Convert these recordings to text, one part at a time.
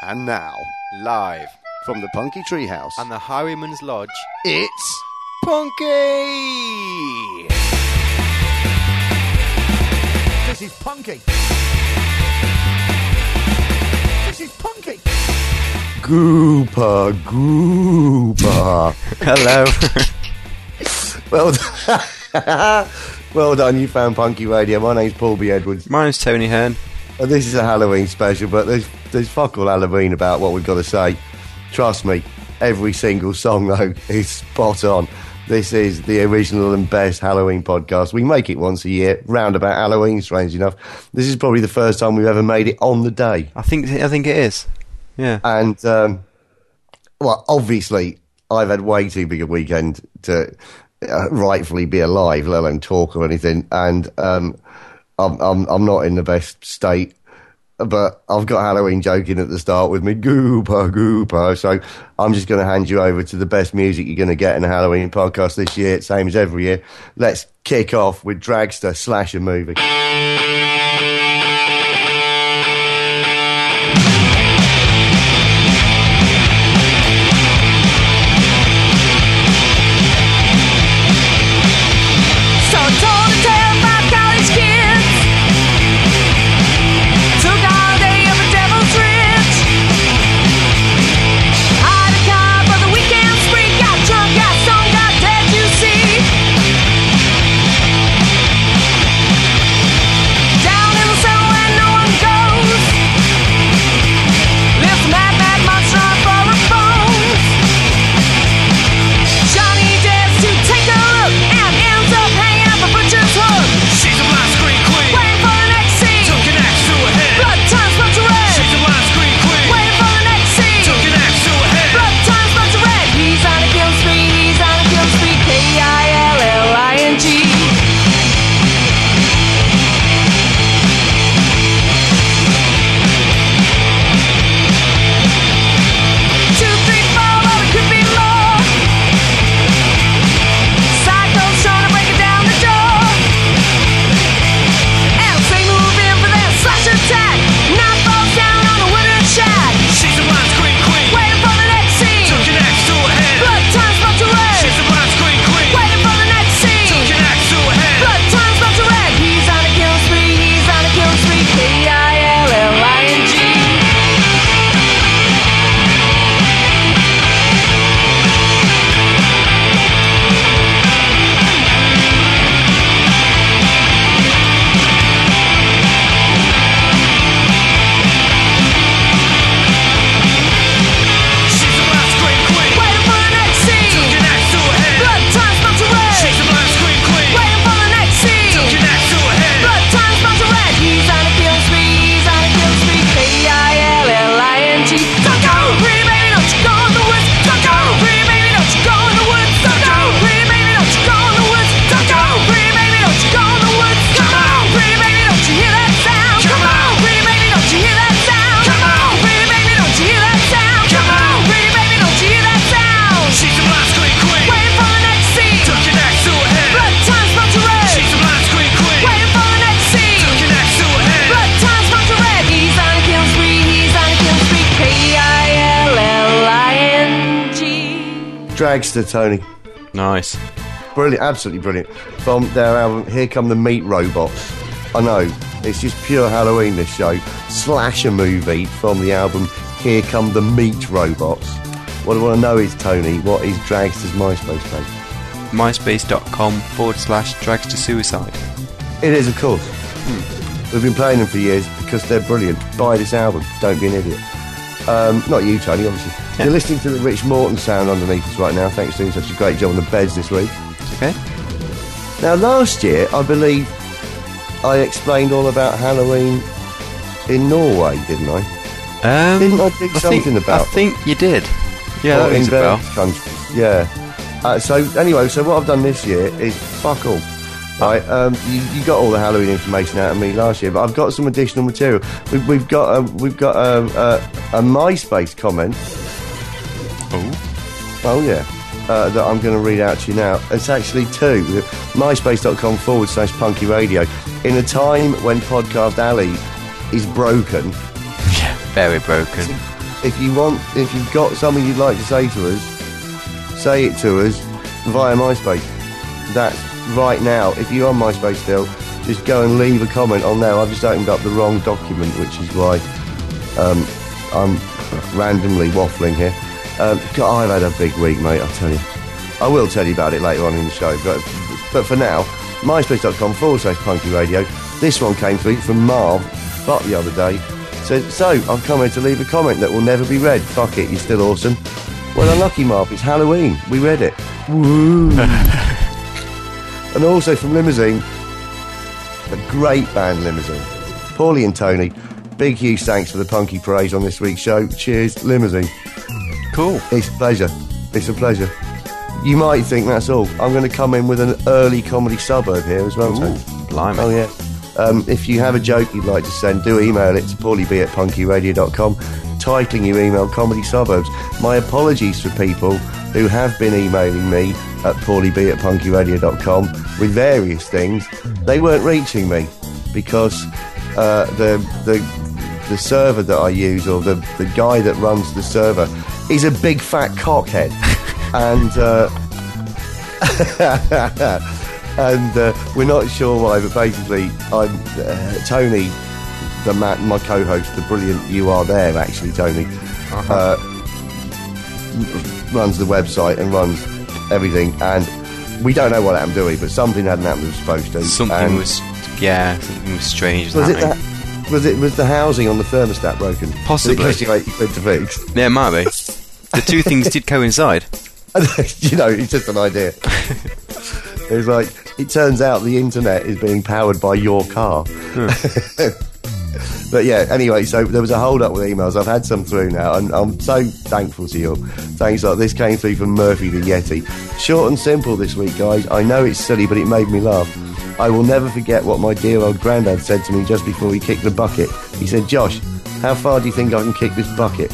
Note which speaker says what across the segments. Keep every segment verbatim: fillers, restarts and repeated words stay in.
Speaker 1: And now, live from the Punky Treehouse
Speaker 2: and the Highwayman's Lodge,
Speaker 1: it's Punky!
Speaker 3: This is Punky! This is Punky!
Speaker 1: Gooper, Gooper.
Speaker 2: Hello.
Speaker 1: Well done. Well done, you found Punky Radio. My name's Paul B. Edwards.
Speaker 2: My name's Tony Hearn.
Speaker 1: And this is a Halloween special, but there's there's fuck all Halloween about what we've got to say. Trust me, every single song, though, is spot on. This is the original and best Halloween podcast. We make it once a year, round about Halloween, strange enough. This is probably the first time we've ever made it on the day.
Speaker 2: I think I think it is. Yeah.
Speaker 1: And, um, well, obviously, I've had way too big a weekend to uh, rightfully be alive, let alone talk or anything. And um, I'm, I'm, I'm not in the best state. But I've got Halloween joking at the start with me, gooper, gooper. So I'm just going to hand you over to the best music you're going to get in a Halloween podcast this year, same as every year. Let's kick off with Dragster Slasher Movie. Dragster, Tony.
Speaker 2: Nice.
Speaker 1: Brilliant, absolutely brilliant. From their album, Here Come the Meat Robots. I know, it's just pure Halloween, this show. Slasher Movie from the album, Here Come the Meat Robots. What I want to know is, Tony, what is Dragster's MySpace page?
Speaker 2: MySpace.com forward slash Dragster Suicide.
Speaker 1: It is, of course. Hmm. We've been playing them for years because they're brilliant. Buy this album, don't be an idiot. Um, not you, Tony, obviously. Yeah. You're listening to the Rich Morton sound underneath us right now. Thanks for doing such a great job on the beds this week.
Speaker 2: Okay.
Speaker 1: Now, last year, I believe I explained all about Halloween in Norway, didn't I?
Speaker 2: Um,
Speaker 1: didn't I do
Speaker 2: I
Speaker 1: something
Speaker 2: think,
Speaker 1: about
Speaker 2: I think you did. Yeah,
Speaker 1: that
Speaker 2: rings a bell.
Speaker 1: Countries. Yeah. Uh, so, anyway, so what I've done this year is fuck all. Right, um, you, you got all the Halloween information out of me last year, but I've got some additional material. We've, we've got a, we've got a, a, a MySpace comment.
Speaker 2: Oh,
Speaker 1: oh yeah, uh, that I'm going to read out to you now. It's actually two. MySpace.com forward slash Punky Radio. In a time when Podcast Alley is broken,
Speaker 2: yeah, very broken.
Speaker 1: if you want, if you've got something you'd like to say to us, say it to us via MySpace. That's right now. If you're on MySpace still, just go and leave a comment on there. I've just opened up the wrong document, which is why um, I'm randomly waffling here. Um, God, I've had a big week, mate, I'll tell you. I will tell you about it later on in the show, but but for now, myspace.com forward slash punky radio. This one came through from Marv Butt the other day. Said, so, I've come here to leave a comment that will never be read. Fuck it, you're still awesome. Well, unlucky, Marv, it's Halloween. We read it. Woo! And also from Limousine, a great band, Limousine. Paulie and Tony, big huge thanks for the punky praise on this week's show. Cheers, Limousine.
Speaker 2: Cool.
Speaker 1: It's a pleasure. It's a pleasure. You might think that's all. I'm going to come in with an early comedy suburb here as well, Tony.
Speaker 2: Blimey.
Speaker 1: Oh, yeah. Um, if you have a joke you'd like to send, do email it to paulieb at punkyradio dot com, titling your email Comedy Suburbs. My apologies for people who have been emailing me at paulieb at punkyradio dot com with various things. They weren't reaching me because uh, the, the, the server that I use, or the, the guy that runs the server, is a big fat cockhead. and... Uh, And uh, we're not sure why, but basically, I'm uh, Tony, the ma- my co-host, the brilliant You Are There, actually, Tony,
Speaker 2: uh-huh.
Speaker 1: uh, runs the website and runs everything. And we don't know what happened, do we? But something hadn't happened as supposed to.
Speaker 2: Something
Speaker 1: and
Speaker 2: was, yeah, something was strange.
Speaker 1: was it
Speaker 2: happening.
Speaker 1: that? Was it was the housing on the thermostat broken?
Speaker 2: Possibly.
Speaker 1: Did it cost you eighty quid to fix?
Speaker 2: Yeah, it might be. The two things did coincide.
Speaker 1: You know, it's just an idea. It's like, it turns out the internet is being powered by your car.
Speaker 2: Hmm.
Speaker 1: But yeah, anyway, so there was a hold up with emails. I've had some through now, and I'm so thankful to you. Thanks a lot. This came through from Murphy the Yeti. Short and simple this week, guys. I know it's silly, but it made me laugh. I will never forget what my dear old granddad said to me just before he kicked the bucket. He said, Josh, how far do you think I can kick this bucket?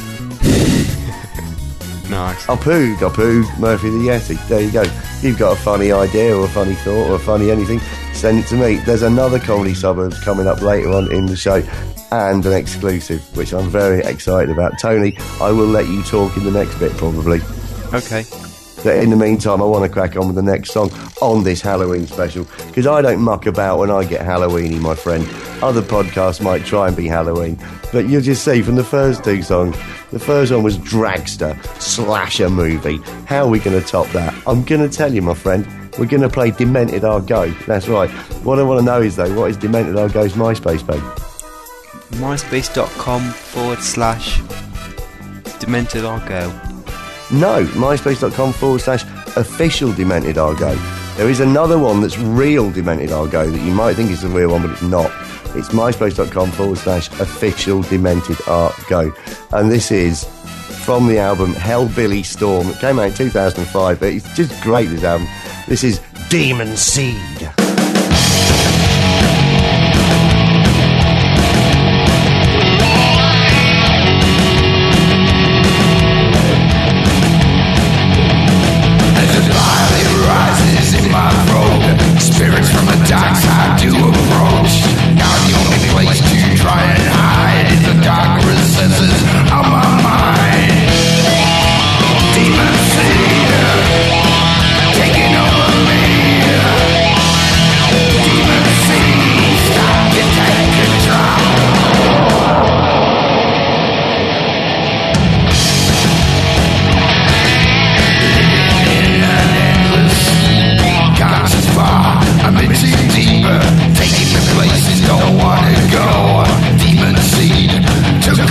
Speaker 2: Nice.
Speaker 1: I pooed, I pooed, Murphy the Yeti. There you go. If you've got a funny idea or a funny thought or a funny anything, send it to me. There's another Comedy Suburbs coming up later on in the show, and an exclusive, which I'm very excited about. Tony, I will let you talk in the next bit, probably.
Speaker 2: Okay.
Speaker 1: But in the meantime, I want to crack on with the next song on this Halloween special, because I don't muck about when I get Halloweeny, my friend. Other podcasts might try and be Halloween, but you'll just see from the first two songs, the first one was Dragster, slasher movie. How are we going to top that? I'm going to tell you, my friend, we're going to play Demented Argo. That's right. What I want to know is, though, what is Demented Argo's MySpace page?
Speaker 2: MySpace.com forward slash Demented Argo.
Speaker 1: No, myspace.com forward slash official Demented Argo. There is another one that's real Demented Argo that you might think is the real one, but it's not. It's myspace.com forward slash official Demented Argo. And this is from the album Hellbilly Storm. It came out in two thousand five, but it's just great, this album. This is Demon Seed.
Speaker 4: Spirits from the dark side do approach. Now the only place to try and hide is the dark recesses of my mind. Demon seed taking over me. Demon seed, stop your take control. In an endless conscious bar, I'm in too deeper, taking me places don't wanna go. Demon seed took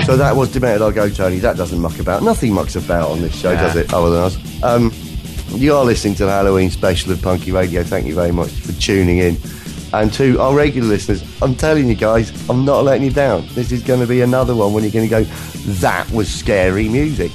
Speaker 1: So that was Demented I'll Go, Tony. That doesn't muck about. Nothing mucks about on this show,
Speaker 2: Yeah.
Speaker 1: does it, other than us? Um, you are listening to the Halloween special of Punky Radio. Thank you very much for tuning in. And to our regular listeners, I'm telling you guys, I'm not letting you down. This is going to be another one when you're going to go, that was scary music.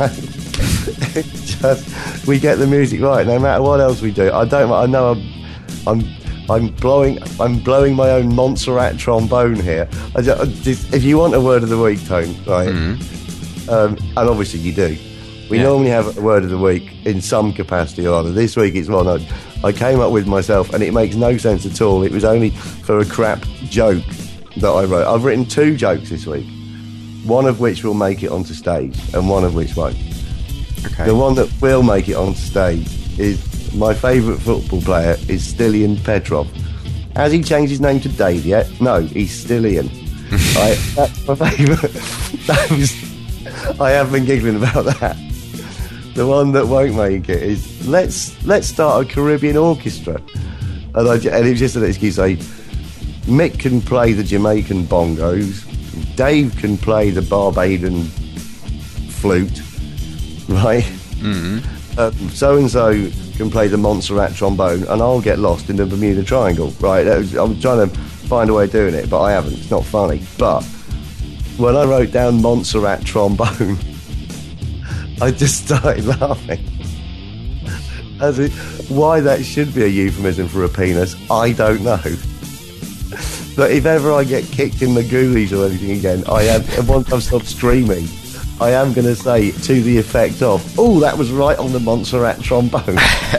Speaker 1: Just, we get the music right, no matter what else we do. I don't. I know I'm, I'm, I'm blowing. I'm blowing my own Montserrat trombone here. I just, I just, if you want a word of the week, Tone, right? Mm-hmm. Um, and obviously you do. We
Speaker 2: Yeah.
Speaker 1: normally have a word of the week in some capacity or other. This week it's one I, I came up with myself, and it makes no sense at all. It was only for a crap joke that I wrote. I've written two jokes this week, one of which will make it onto stage, and one of which won't.
Speaker 2: Okay.
Speaker 1: The one that will make it onto stage is my favourite football player is Stilian Petrov. Has he changed his name to Dave yet? No, he's Stilian. I, that's my favourite. That was, I have been giggling about that. The one that won't make it is let's let's start a Caribbean orchestra, and, I, and it was just an excuse. Say Mick can play the Jamaican bongos, Dave can play the Barbadian flute, right? Mm-hmm. Um, so and so can play the Montserrat trombone, and I'll get lost in the Bermuda Triangle, right? That was, I'm trying to find a way of doing it, but I haven't. It's not funny. But when I wrote down Montserrat trombone, I just started laughing. As it, why that should be a euphemism for a penis, I don't know. But if ever I get kicked in the ghoulies or anything again, I am, and once I've stopped screaming, I am going to say to the effect of, oh, that was right on the Montserrat trombone.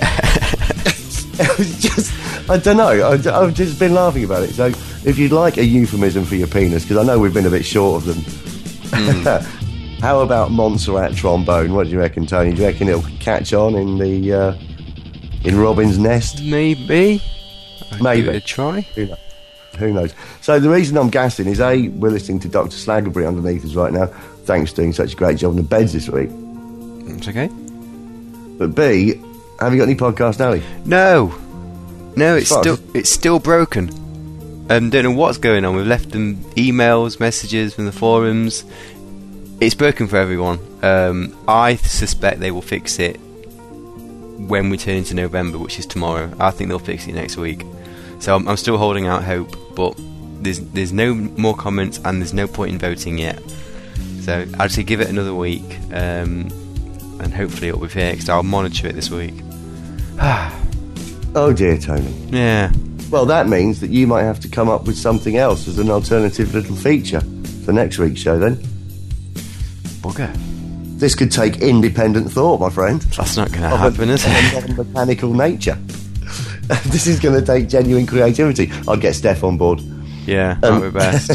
Speaker 1: It was just, I don't know, I, I've just been laughing about it. So if you'd like a euphemism for your penis, because I know we've been a bit short of them, mm. How about Montserrat trombone? What do you reckon, Tony? Do you reckon it'll catch on in the uh, in Robin's Nest?
Speaker 2: Maybe. I'd
Speaker 1: Maybe.
Speaker 2: give it a try.
Speaker 1: Who knows? Who knows? So the reason I'm gassing is A, we're listening to Doctor Slaggerbury underneath us right now. Thanks for doing such a great job on the beds this week.
Speaker 2: It's okay.
Speaker 1: But B, have you got any podcast, Ali?
Speaker 2: No. No, it's
Speaker 1: Fuck.
Speaker 2: still it's still broken. Um, don't know what's going on. We've left them emails, messages from the forums. It's broken for everyone. Um, I suspect they will fix it when we turn into November, which is tomorrow. I think they'll fix it next week. So I'm, I'm still holding out hope, but there's there's no more comments and there's no point in voting yet. So I'd say give it another week, um, and hopefully it'll be fixed. I'll monitor it this week.
Speaker 1: Oh dear, Tony.
Speaker 2: Yeah.
Speaker 1: Well, that means that you might have to come up with something else as an alternative little feature for next week's show then.
Speaker 2: Bugger.
Speaker 1: This could take independent thought, my friend.
Speaker 2: That's not going to
Speaker 1: Of
Speaker 2: happen,
Speaker 1: a,
Speaker 2: is
Speaker 1: of
Speaker 2: it?
Speaker 1: a non-mechanical nature. This is going to take genuine creativity. I'll get Steph on board.
Speaker 2: Yeah,
Speaker 1: Um,
Speaker 2: might be best.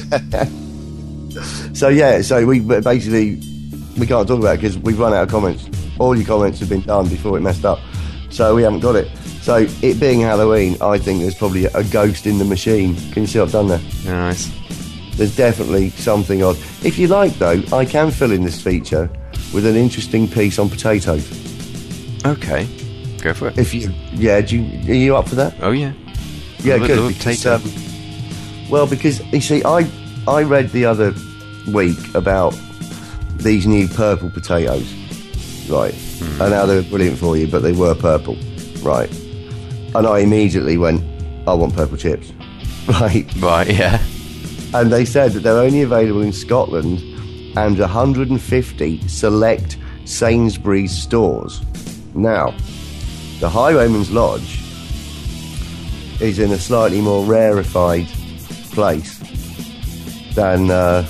Speaker 1: So yeah, so we basically we can't talk about it because we've run out of comments. All your comments have been done before it messed up, so we haven't got it. So it being Halloween, I think there's probably a ghost in the machine. Can you see what I've done there?
Speaker 2: Nice.
Speaker 1: There's definitely something odd. If you like, though, I can fill in this feature with an interesting piece on potatoes.
Speaker 2: Okay. Go for it.
Speaker 1: If you, yeah, do you, are you up for that?
Speaker 2: Oh, yeah.
Speaker 1: Yeah,
Speaker 2: Love a-
Speaker 1: good.
Speaker 2: love a
Speaker 1: Because,
Speaker 2: potato.
Speaker 1: um, well, because you see, I I read the other week about these new purple potatoes, right?
Speaker 2: Hmm.
Speaker 1: And how they were brilliant for you, but they were purple, right? And I immediately went, I want purple chips, right?
Speaker 2: Right, yeah.
Speaker 1: And they said that they're only available in Scotland and one hundred fifty select Sainsbury's stores. Now, the Highwayman's Lodge is in a slightly more rarefied place than uh,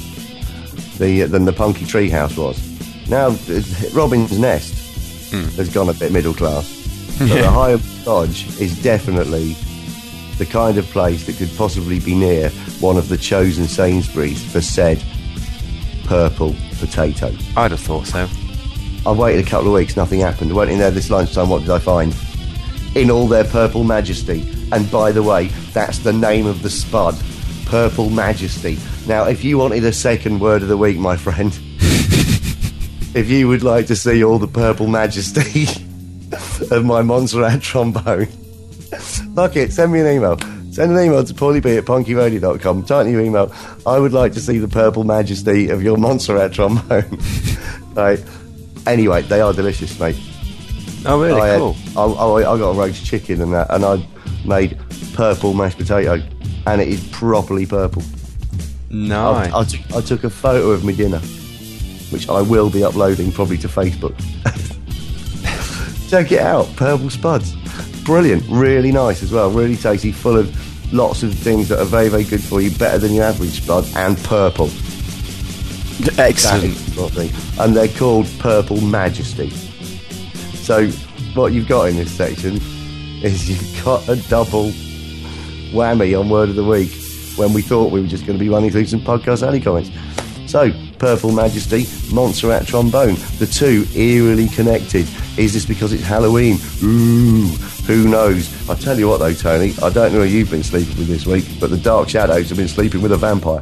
Speaker 1: the than the Punky Treehouse was. Now, Robin's Nest
Speaker 2: Mm.
Speaker 1: has gone a bit middle class. But the Highwayman's Lodge is definitely the kind of place that could possibly be near one of the chosen Sainsbury's for said purple potato.
Speaker 2: I'd have thought so.
Speaker 1: I waited a couple of weeks, nothing happened. I went in there this lunchtime, what did I find? In all their purple majesty. And by the way, that's the name of the spud. Purple Majesty. Now, if you wanted a second word of the week, my friend, if you would like to see all the purple majesty of my Montserrat trombone, fuck it, send me an email. Send an email to paulieb at punky radio dot com. Type in your email, I would like to see the purple majesty of your Montserrat trombone. Right. Anyway, they are delicious, mate.
Speaker 2: Oh, really?
Speaker 1: I
Speaker 2: Cool.
Speaker 1: Had, I, I, I got a roast chicken and that, and I made purple mashed potato, and it is properly purple.
Speaker 2: Nice.
Speaker 1: I, I, took, I took a photo of my dinner, which I will be uploading probably to Facebook. Check it out, purple spuds. Brilliant, really nice as well, really tasty, full of lots of things that are very, very good for you, better than your average spud, and purple.
Speaker 2: Excellent.
Speaker 1: Sort of thing. And they're called Purple Majesty. So what you've got in this section is you've got a double whammy on Word of the Week when we thought we were just going to be running through some podcast alley comments. So, Purple Majesty, Montserrat trombone, the two eerily connected. Is this because it's Halloween? Ooh, who knows? I tell you what though, Tony, I don't know who you've been sleeping with this week, but the Dark Shadows have been sleeping with a vampire.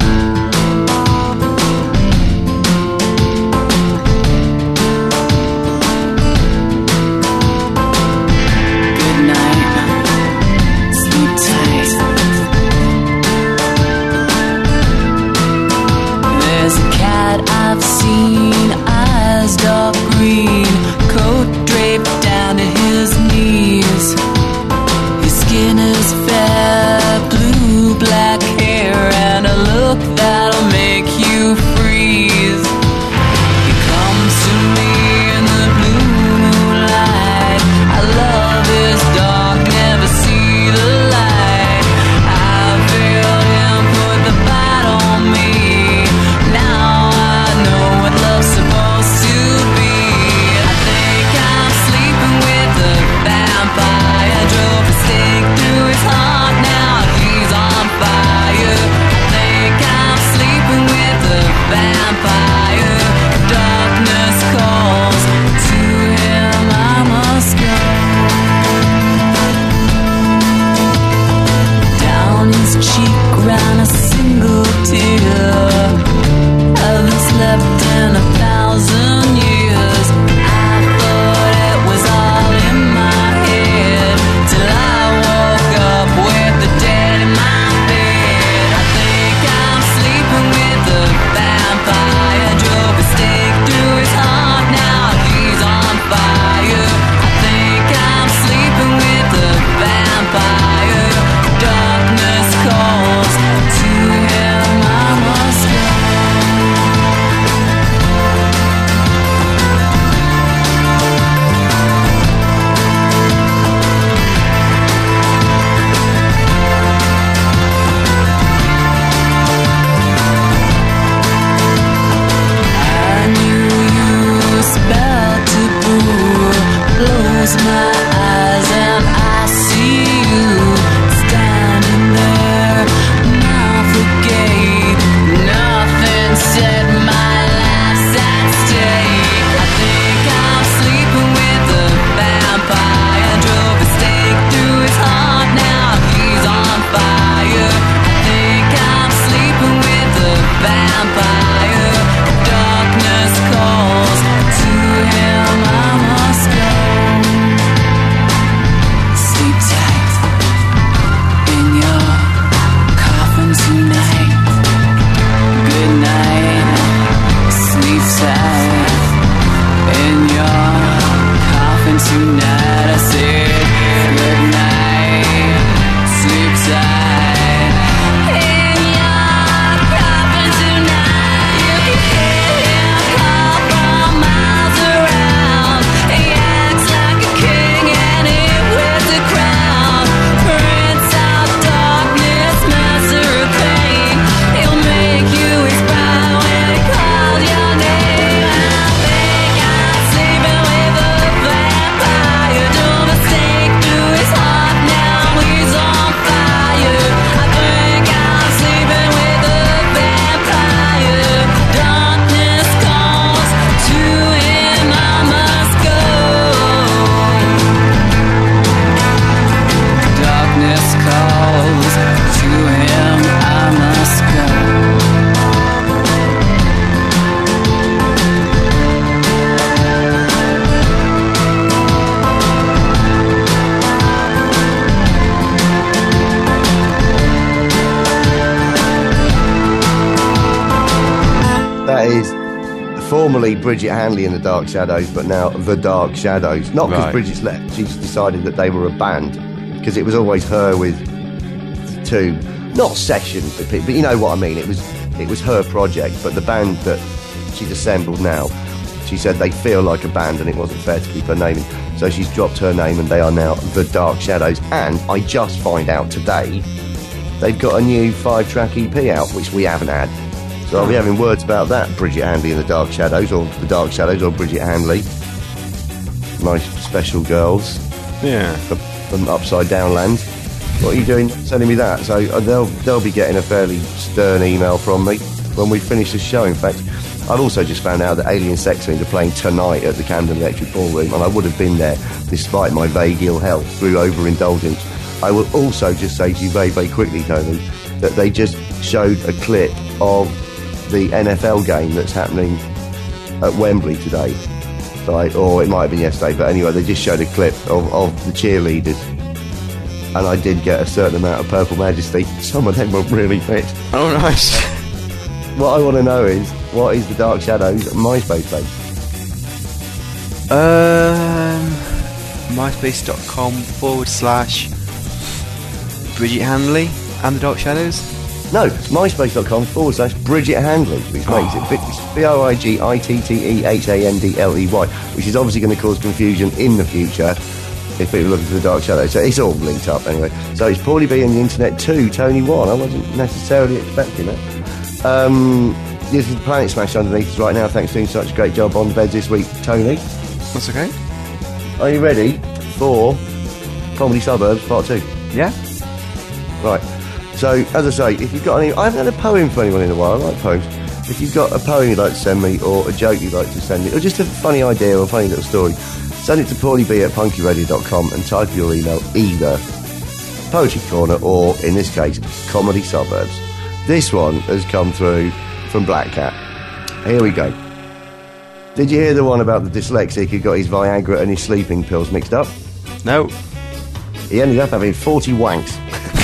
Speaker 1: formerly Bridget Handley and the Dark Shadows, but now the Dark Shadows. Not because
Speaker 2: Right.
Speaker 1: Bridget's left, she's decided that they were a band, because it was always her with two, not sessions, but, but you know what I mean. It was it was her project, but the band that she's assembled now, she said they feel like a band, and it wasn't fair to keep her name in. So she's dropped her name, and they are now the Dark Shadows. And I just find out today they've got a new five-track E P out, which we haven't had. So I'll be having words about that, Bridget Handley and the Dark Shadows, or the Dark Shadows, or Bridget Handley. My special girls
Speaker 2: Yeah.
Speaker 1: from, from Upside Down Land. What are you doing sending me that? So uh, they'll they'll be getting a fairly stern email from me when we finish the show. In fact, I've also just found out that Alien Sex Fiends are playing tonight at the Camden Electric Ballroom, and I would have been there despite my vague ill health through overindulgence. I will also just say to you very, very quickly, Tony, that they just showed a clip of the N F L game that's happening at Wembley today. Right, or it might have been yesterday, but anyway, they just showed a clip of, of the cheerleaders, and I did get a certain amount of Purple Majesty. Some of them were really fit.
Speaker 2: Oh, nice.
Speaker 1: What I want to know is, what is the Dark Shadows MySpace page?
Speaker 2: Um, myspace.com forward slash Bridget Handley and the Dark Shadows.
Speaker 1: No, myspace.com forward slash Bridget Handley, which makes it bit- B R I G I T T E H A N D L E Y, which is obviously going to cause confusion in the future if people are looking for the Dark Shadows. So it's all linked up anyway. So it's Paulie B on the internet two, Tony one. I wasn't necessarily expecting that. Um, this is Planet Smash underneath us right now. Thanks for doing such a great job on the beds this week, Tony.
Speaker 2: That's okay.
Speaker 1: Are you ready for Comedy Suburbs Part two?
Speaker 2: Yeah.
Speaker 1: Right. So, as I say, if you've got any... I haven't had a poem for anyone in a while. I like poems. If you've got a poem you'd like to send me, or a joke you'd like to send me, or just a funny idea or a funny little story, send it to paulieb at punky radio dot com and type your email either Poetry Corner or, in this case, Comedy Suburbs. This one has come through from Black Cat. Here we go. Did you hear the one about the dyslexic who got his Viagra and his sleeping pills mixed up?
Speaker 2: No.
Speaker 1: He ended up having forty wanks.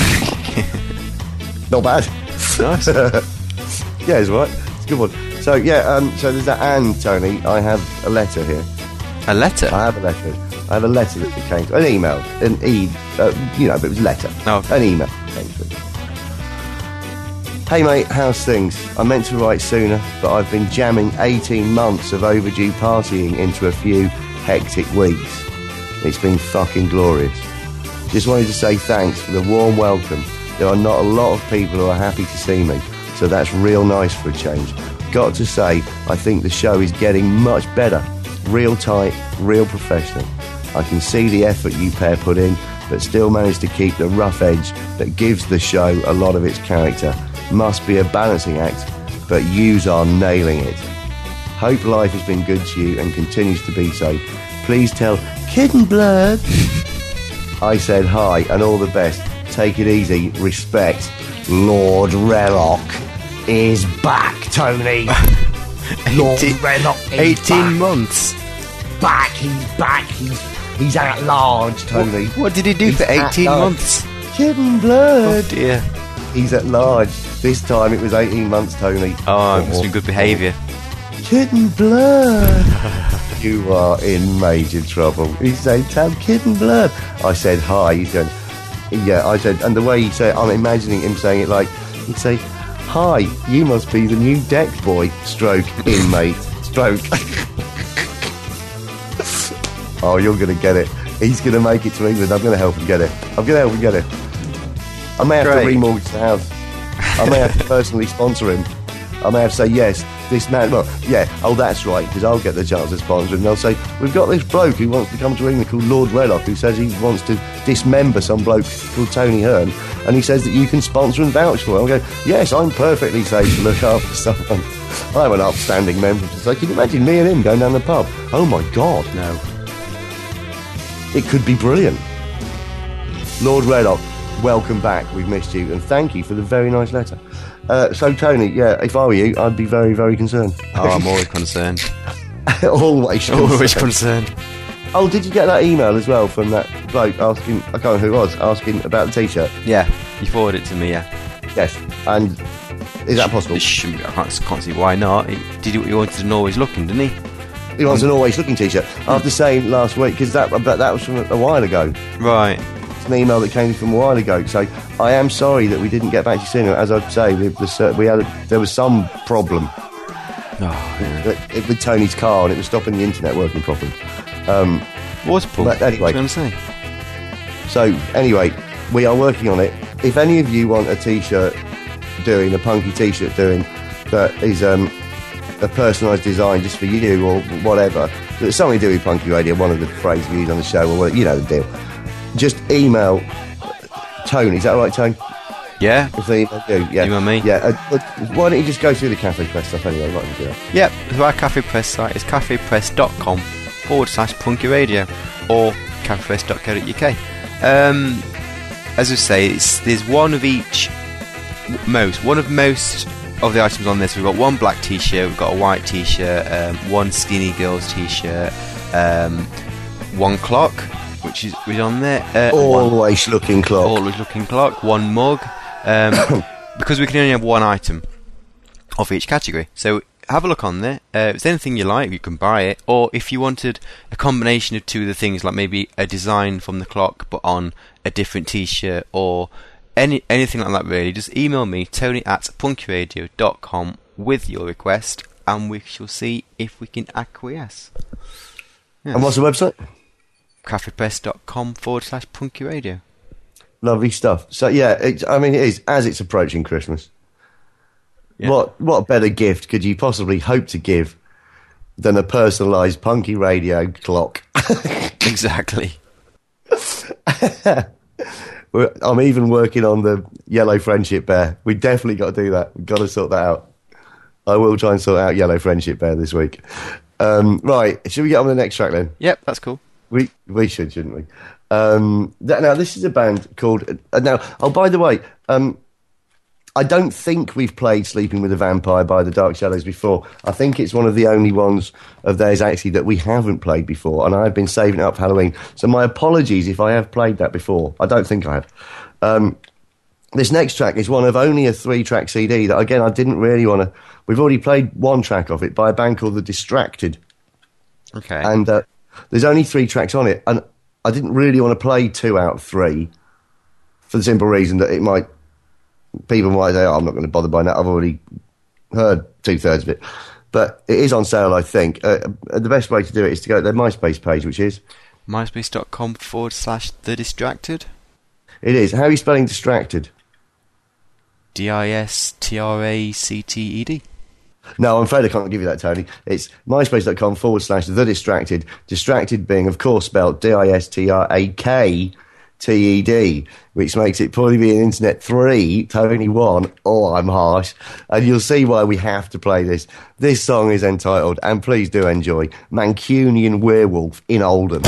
Speaker 1: Not bad.
Speaker 2: Nice.
Speaker 1: Yeah, it's right. It's a good one. So, yeah, um, so there's that, and, Tony, I have a letter here.
Speaker 2: A letter?
Speaker 1: I have a letter. I have a letter that came through. An email. An e... Uh, you know, but it was a letter.
Speaker 2: Oh, okay.
Speaker 1: An email came through. Hey, mate, how's things? I meant to write sooner, but I've been jamming eighteen months of overdue partying into a few hectic weeks. It's been fucking glorious. Just wanted to say thanks for the warm welcome. There are not a lot of people who are happy to see me, so that's real nice for a change. Got to say, I think the show is getting much better. Real tight, real professional. I can see the effort you pair put in, but still manage to keep the rough edge that gives the show a lot of its character. Must be a balancing act, but yous are nailing it. Hope life has been good to you and continues to be so. Please tell Kid and Blurb I said hi and all the best. Take it easy. Respect. Lord Rellock is back, Tony. Lord
Speaker 2: eighteen,
Speaker 1: Rellock is
Speaker 2: eighteen
Speaker 1: back.
Speaker 2: months.
Speaker 1: Back. He's back. He's he's at large, Tony.
Speaker 2: What did he do
Speaker 1: He's
Speaker 2: for
Speaker 1: at
Speaker 2: eighteen
Speaker 1: large.
Speaker 2: months?
Speaker 1: Kid and
Speaker 2: Oh
Speaker 1: Blurb.
Speaker 2: dear.
Speaker 1: He's at large. This time it was eighteen months, Tony.
Speaker 2: Oh, it must be good behaviour.
Speaker 1: Kid and Blurb. You are in major trouble. He said, tell Kid and Blurb. I said, hi. He said, yeah, I said, and the way he said, I'm imagining him saying it like, he'd say, hi, you must be the new deck boy, stroke, inmate, stroke. Oh, you're going to get it. He's going to make it to England. I'm going to help him get it. I'm going to help him get it. I may have
Speaker 2: Great.
Speaker 1: to remortgage the house. I may have to personally sponsor him. I may have to say, yes, this man, well, yeah, oh, that's right, because I'll get the chance to sponsor him. They'll say, we've got this bloke who wants to come to England called Lord Redlock, who says he wants to dismember some bloke called Tony Hearn, and he says that you can sponsor and vouch for him. I'll go, yes, I'm perfectly safe to look after someone. I'm an upstanding member of society. Can you imagine me and him going down the pub? Oh, my God.
Speaker 2: No.
Speaker 1: It could be brilliant. Lord Redlock, welcome back. We've missed you, and thank you for the very nice letter. Uh, so, Tony, yeah, if I were you, I'd be very, very concerned.
Speaker 2: Oh, I'm always concerned.
Speaker 1: Always concerned.
Speaker 2: Always concerned.
Speaker 1: Oh, did you get that email as well from that bloke asking, I can't remember who it was, asking about the T-shirt?
Speaker 2: Yeah, you forwarded it to me, yeah.
Speaker 1: Yes, and Is that possible?
Speaker 2: It shouldn't be, I can't, can't see why not. He did what he wanted and always looking, didn't he?
Speaker 1: He wants an always looking t-shirt. After saying last week, because that, that that was from a while ago.
Speaker 2: Right.
Speaker 1: It's an email that came from a while ago. So I am sorry that we didn't get back to you sooner. As I'd say, we, we had a, there was some problem
Speaker 2: Oh, yeah.
Speaker 1: with, with Tony's car, and it was stopping the internet working properly. Um,
Speaker 2: What's Paul?
Speaker 1: But anyway.
Speaker 2: What was I going to say?
Speaker 1: so anyway, we are working on it. If any of you want a t-shirt doing, a punky t-shirt doing, that is um, a personalised design just for you or whatever, that's something to do with Punky Radio, one of the phrases we use on the show, or whatever, you know the deal. Just email Tony. Is that all right, Tony?
Speaker 2: Yeah.
Speaker 1: If they email you, yeah.
Speaker 2: Email me.
Speaker 1: Yeah. Uh, uh, why don't you just go through the Cafe Press stuff anyway? Right, we'll do that.
Speaker 2: Yep. So our Cafe Press site is cafepress.com forward slash punky radio or cafepress.co.uk. Um, as I say, it's, there's one of each, most, one of most of the items on this. We've got one black t-shirt, we've got a white t-shirt, um, one skinny girls t-shirt, um, one clock, which is, is on there. Uh,
Speaker 1: Always
Speaker 2: one,
Speaker 1: looking clock.
Speaker 2: Always looking clock, one mug. Um, because we can only have one item of each category. So have a look on there. Uh, if there's anything you like, you can buy it. Or if you wanted a combination of two of the things, like maybe a design from the clock but on a different t-shirt or any anything like that, really, just email me, Tony at punkyradio dot com with your request, and we shall see if we can acquiesce. Yes.
Speaker 1: And what's the website?
Speaker 2: cafepress.com forward slash punky radio.
Speaker 1: Lovely stuff. So yeah, it's, I mean, it is, as it's approaching Christmas.
Speaker 2: Yeah.
Speaker 1: What what better gift could you possibly hope to give than a personalised Punky Radio clock?
Speaker 2: Exactly.
Speaker 1: We're- I'm even working on the yellow friendship bear. We definitely got to do that. We've got to sort that out. I will try and sort out yellow friendship bear this week. Um, right, should we get on with the next track then?
Speaker 2: Yep, that's cool.
Speaker 1: We we should, shouldn't we? Um, th- now, this is a band called... Uh, now, oh, by the way, um, I don't think we've played Sleeping with a Vampire by the Dark Shadows before. I think it's one of the only ones of theirs, actually, that we haven't played before, and I've been saving it up for Halloween. So my apologies if I have played that before. I don't think I have. Um, this next track is one of only a three-track C D that, again, I didn't really want to... We've already played one track of it by a band called The Distracted.
Speaker 2: Okay.
Speaker 1: And uh, there's only three tracks on it, and I didn't really want to play two out of three for the simple reason that it might, people might say, oh, I'm not going to bother buying that, I've already heard two-thirds of it. But it is on sale, I think. Uh, the best way to do it is to go to their MySpace page, which is...
Speaker 2: myspace.com forward slash the distracted.
Speaker 1: It is. How are you spelling distracted?
Speaker 2: D I S T R A C T E D.
Speaker 1: No, I'm afraid I can't give you that, Tony. It's myspace.com forward slash the distracted. Distracted being, of course, spelled D I S T R A K T E D, which makes it probably be an internet three, Tony one. Oh, I'm harsh. And you'll see why we have to play this. This song is entitled, and please do enjoy, Mancunian Werewolf in Oldham.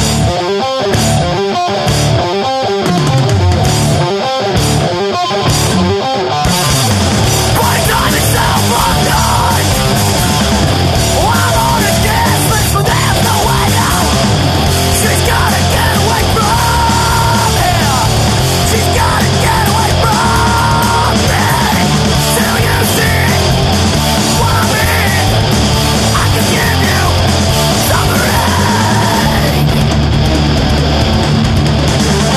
Speaker 4: Summary!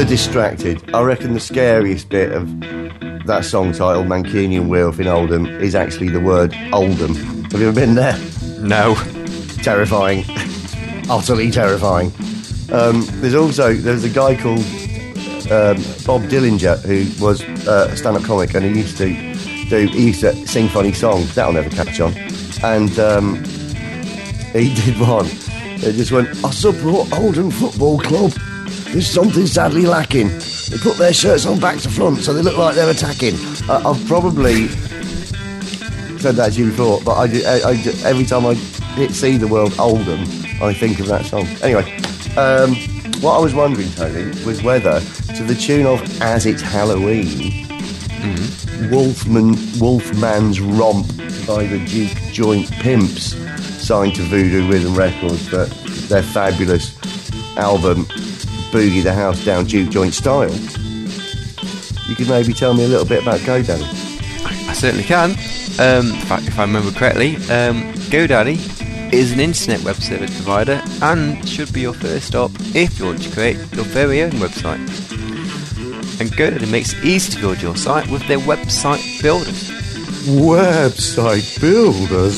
Speaker 1: were distracted. I reckon the scariest bit of that song title, Mancunian Werewolf in Oldham, is actually the word Oldham. Have you ever been there?
Speaker 2: No.
Speaker 1: Terrifying. Utterly terrifying. Um, there's also, there's a guy called um, Bob Dillinger, who was uh, a stand-up comic, and he used to do, he used to sing funny songs. That'll never catch on. And um, he did one. It just went, I support Oldham Football Club. There's something sadly lacking. They put their shirts on back to front, so they look like they're attacking. Uh, I've probably said that to you before, but I, I, I, every time I hit, see the word Oldham, I think of that song. Anyway, um, what I was wondering, Tony, was whether, to the tune of As It's Halloween, mm-hmm. Wolfman, Wolfman's Romp by the Duke Joint Pimps, signed to Voodoo Rhythm Records, but their fabulous album Boogie the House Down Duke Joint Style. You could maybe tell me a little bit about GoDaddy.
Speaker 2: I certainly can. Um, in fact, if I remember correctly, um, GoDaddy is an internet web service provider and should be your first stop if you want to create your very own website. And GoDaddy makes it easy to build your site with their website builders.
Speaker 1: Website builders?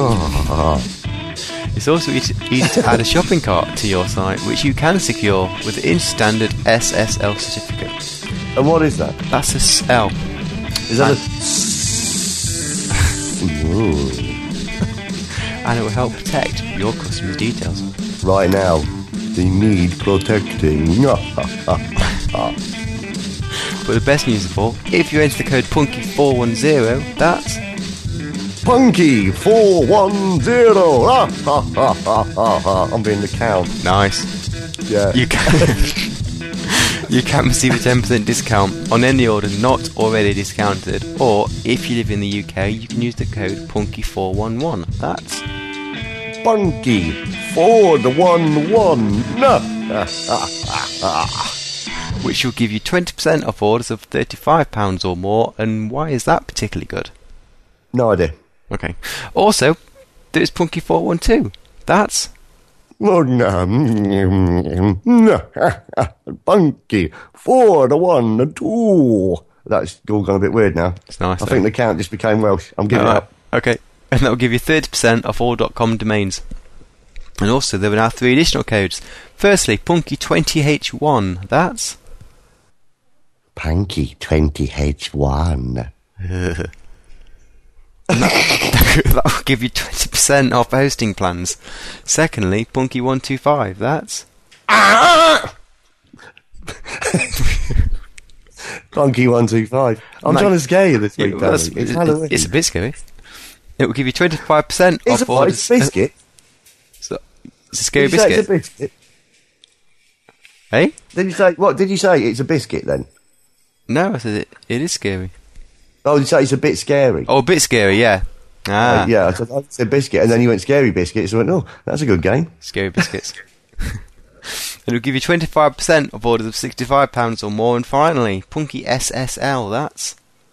Speaker 2: It's also easy to add a shopping cart to your site, which you can secure with an standard S S L certificate.
Speaker 1: And what is that?
Speaker 2: That's a S L.
Speaker 1: Is that
Speaker 2: a... and it will help protect your customers' details.
Speaker 1: Right now, they need protecting.
Speaker 2: But the best news of all, if you enter the code Punky four one zero, that's
Speaker 1: Punky four one zero. I'm being the count.
Speaker 2: Nice.
Speaker 1: Yeah.
Speaker 2: You can you can receive a ten percent discount on any order not already discounted, or if you live in the U K, you can use the code Punky four one one. That's
Speaker 1: Punky four one one.
Speaker 2: Which will give you twenty percent off orders of thirty-five pounds or more. And why is that particularly good?
Speaker 1: No idea.
Speaker 2: Okay. Also, there's Punky four one two. That's
Speaker 1: Punky four to one two. That's all gone a bit weird now.
Speaker 2: It's nice.
Speaker 1: I
Speaker 2: though.
Speaker 1: think the count just became Welsh. I'm giving
Speaker 2: oh,
Speaker 1: it up.
Speaker 2: Okay. And that will give you thirty percent off all .com domains. And also, there are now three additional codes. Firstly, Punky twenty H one. That's
Speaker 1: Punky twenty H one.
Speaker 2: that, that will give you twenty percent off hosting plans. Secondly, Punky one two five. That's
Speaker 1: Punky one two five. I'm
Speaker 2: Mate,
Speaker 1: trying to scare you this
Speaker 2: yeah,
Speaker 1: week,
Speaker 2: well,
Speaker 1: Danny. It's Halloween.
Speaker 2: It's a bit scary. It will give you twenty-five percent
Speaker 1: It's
Speaker 2: off
Speaker 1: a
Speaker 2: orders.
Speaker 1: it's biscuit.
Speaker 2: So, it's a scary
Speaker 1: Did you say
Speaker 2: biscuit.
Speaker 1: it's a biscuit?
Speaker 2: Hey?
Speaker 1: Did you say what? Did you say it's a biscuit then?
Speaker 2: No, I said it, it is scary.
Speaker 1: Oh, did you say it's a bit scary?
Speaker 2: Oh, a bit scary, yeah. Ah,
Speaker 1: Uh, yeah, I said, I said biscuit, and then you went scary biscuit. So I went, oh, that's a good game.
Speaker 2: scary biscuits. It'll give you twenty-five percent of orders of sixty-five pounds or more. And finally, Punky S S L. That's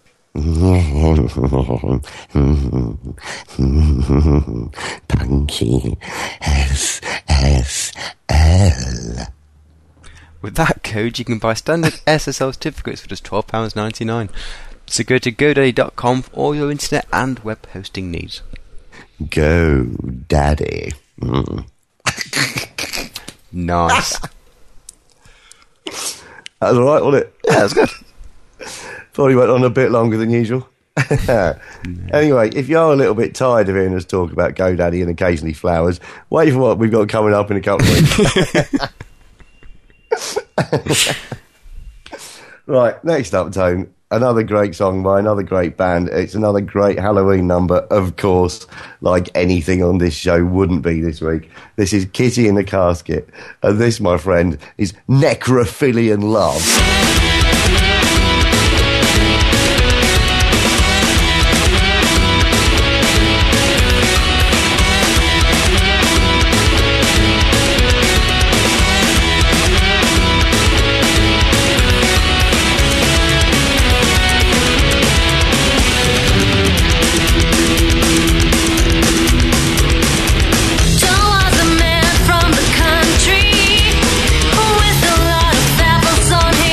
Speaker 1: Punky S S L.
Speaker 2: with that code, you can buy standard S S L certificates for just twelve pounds ninety-nine. So go to GoDaddy dot com for all your internet and web hosting needs.
Speaker 1: Go, Daddy. Mm.
Speaker 2: Nice.
Speaker 1: That was alright, wasn't it?
Speaker 2: Yeah, that's good.
Speaker 1: Probably went on a bit longer than usual. Anyway, if you're a little bit tired of hearing us talk about GoDaddy and occasionally flowers, wait for what we've got coming up in a couple of weeks. Right, next up, Tone. Another great song by another great band. It's another great Halloween number, of course, like anything on this show wouldn't be this week. This is Kitty in the Casket. And this, my friend, is Necrophilian Love.
Speaker 5: Joe was a man from the country with a lot of apples on his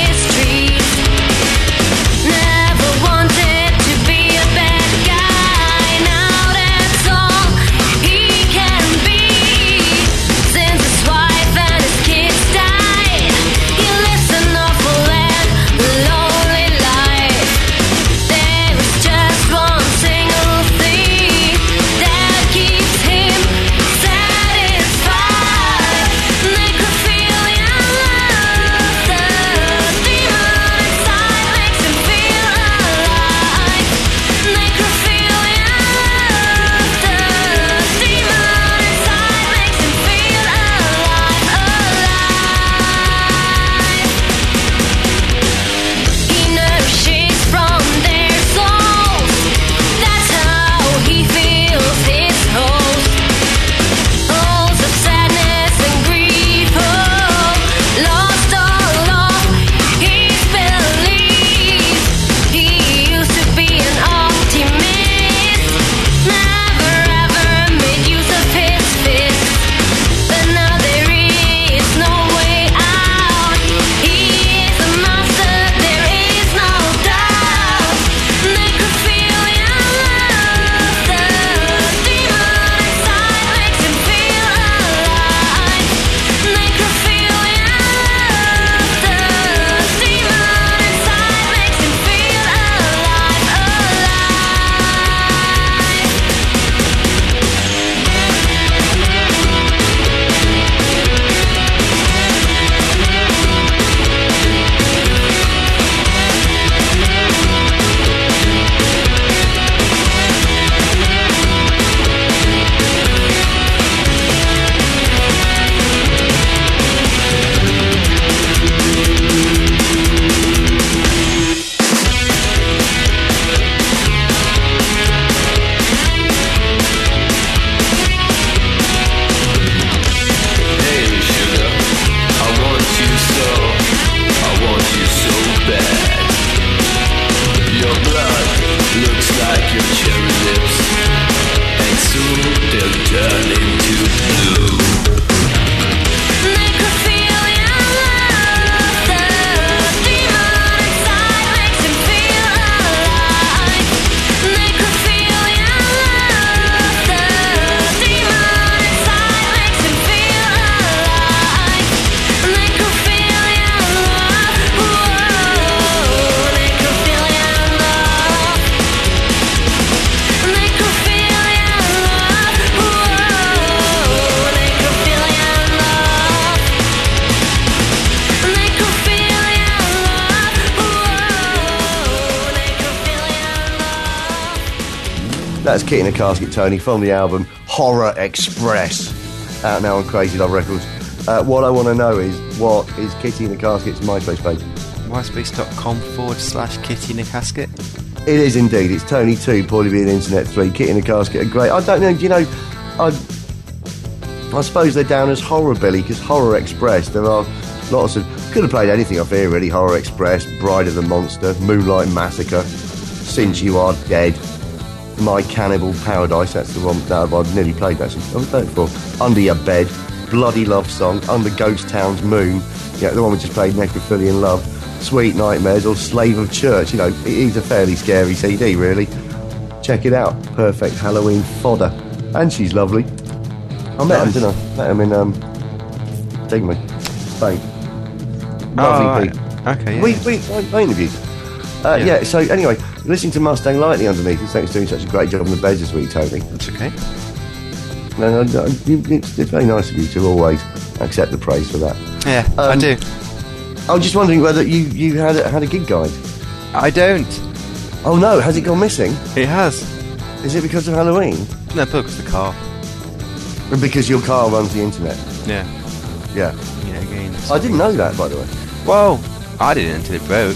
Speaker 1: That's Kitty in a Casket, Tony, from the album Horror Express, out now on Crazy Love Records. Uh, what I want to know is, what is Kitty in a Casket's MySpace page?
Speaker 2: myspace.com forward slash Kitty in a Casket.
Speaker 1: It is indeed. It's Tony two, Paulie B and Internet three, Kitty in a Casket are great. I don't know, do you know, I, I suppose they're down as Horrorbilly, because Horror Express, there are lots of, could have played anything off here really. Horror Express, Bride of the Monster, Moonlight Massacre, Since You Are Dead, My Cannibal Paradise, that's the one that I've nearly played actually, I was playing it before. Under Your Bed, Bloody Love Song, Under Ghost Town's Moon, yeah, the one we just played, Necrophilian Love, Sweet Nightmares, or Slave of Church. You know, it is a fairly scary C D really. Check it out, perfect Halloween fodder. And she's lovely. I met
Speaker 2: Nice.
Speaker 1: him, didn't I? Met him in um Tingman, Spain.
Speaker 2: Oh,
Speaker 1: Lovely
Speaker 2: right.
Speaker 1: people.
Speaker 2: Okay, yeah.
Speaker 1: We, we, I, I interviewed. Uh, yeah.
Speaker 2: Yeah.
Speaker 1: so anyway, listening to Mustang Lightning underneath, it's thanks for doing such a great job on the beds this week, Tony.
Speaker 2: It's okay.
Speaker 1: No, no, no, you- it's, it's very nice of you to always accept the praise for that.
Speaker 2: Yeah, I
Speaker 1: Um,
Speaker 2: do.
Speaker 1: I was just wondering whether you, you had a, had a gig guide.
Speaker 2: I don't.
Speaker 1: Oh no, has it gone missing?
Speaker 2: It has.
Speaker 1: Is it because of Halloween?
Speaker 2: No, because the car.
Speaker 1: Or because your car runs the internet?
Speaker 2: Yeah.
Speaker 1: Yeah.
Speaker 2: Yeah, again.
Speaker 1: I didn't know that, by the way.
Speaker 2: Well, I didn't until it broke.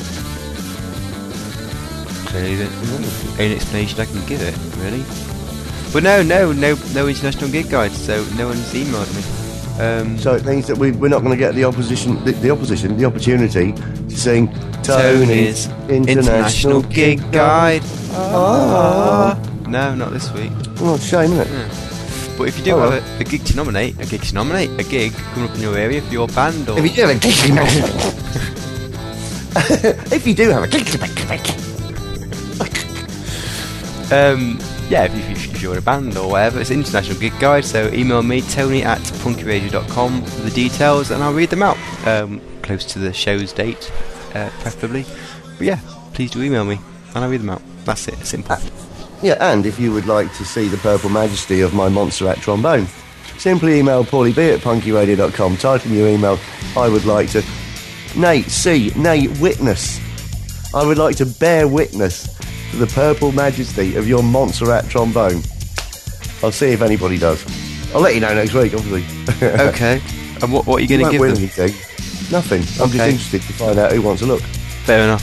Speaker 2: Clearly, the only explanation I can give it, really. But no, no, no, no international gig guides, so no one's emailed me. Um,
Speaker 1: So it means that we, we're not going to get the opposition, the, the opposition, the opportunity to sing Tony's
Speaker 2: Tony's
Speaker 1: International,
Speaker 2: Gig Guide. Ah. No, not this week.
Speaker 1: Oh, it's a shame, isn't it?
Speaker 2: Yeah. But if you do
Speaker 1: Oh,
Speaker 2: have a, a gig to nominate, a gig to nominate, a gig coming up in your area for your band or...
Speaker 1: If you do have a gig to if you do have a gig to make,
Speaker 2: Um, yeah, if, if, if you're in a band or whatever, it's International Gig Guide, so email me, Tony at punkyradio dot com for the details, and I'll read them out, um, close to the show's date, uh, preferably. But yeah, please do email me, and I'll read them out. That's it, simple.
Speaker 1: yeah, and if you would like to see the purple majesty of my Montserrat trombone, simply email Paulie B at punkyradio dot com, title in your email, I would like to, nay, see, nay, witness, I would like to bear witness to the purple majesty of your Montserrat trombone. I'll see if anybody does. I'll let you know next week, obviously.
Speaker 2: Okay, and what, what are you
Speaker 1: You
Speaker 2: going to
Speaker 1: won't
Speaker 2: give
Speaker 1: win
Speaker 2: them?
Speaker 1: anything. Nothing. I'm
Speaker 2: Okay.
Speaker 1: just interested to find out who wants a look.
Speaker 2: Fair enough.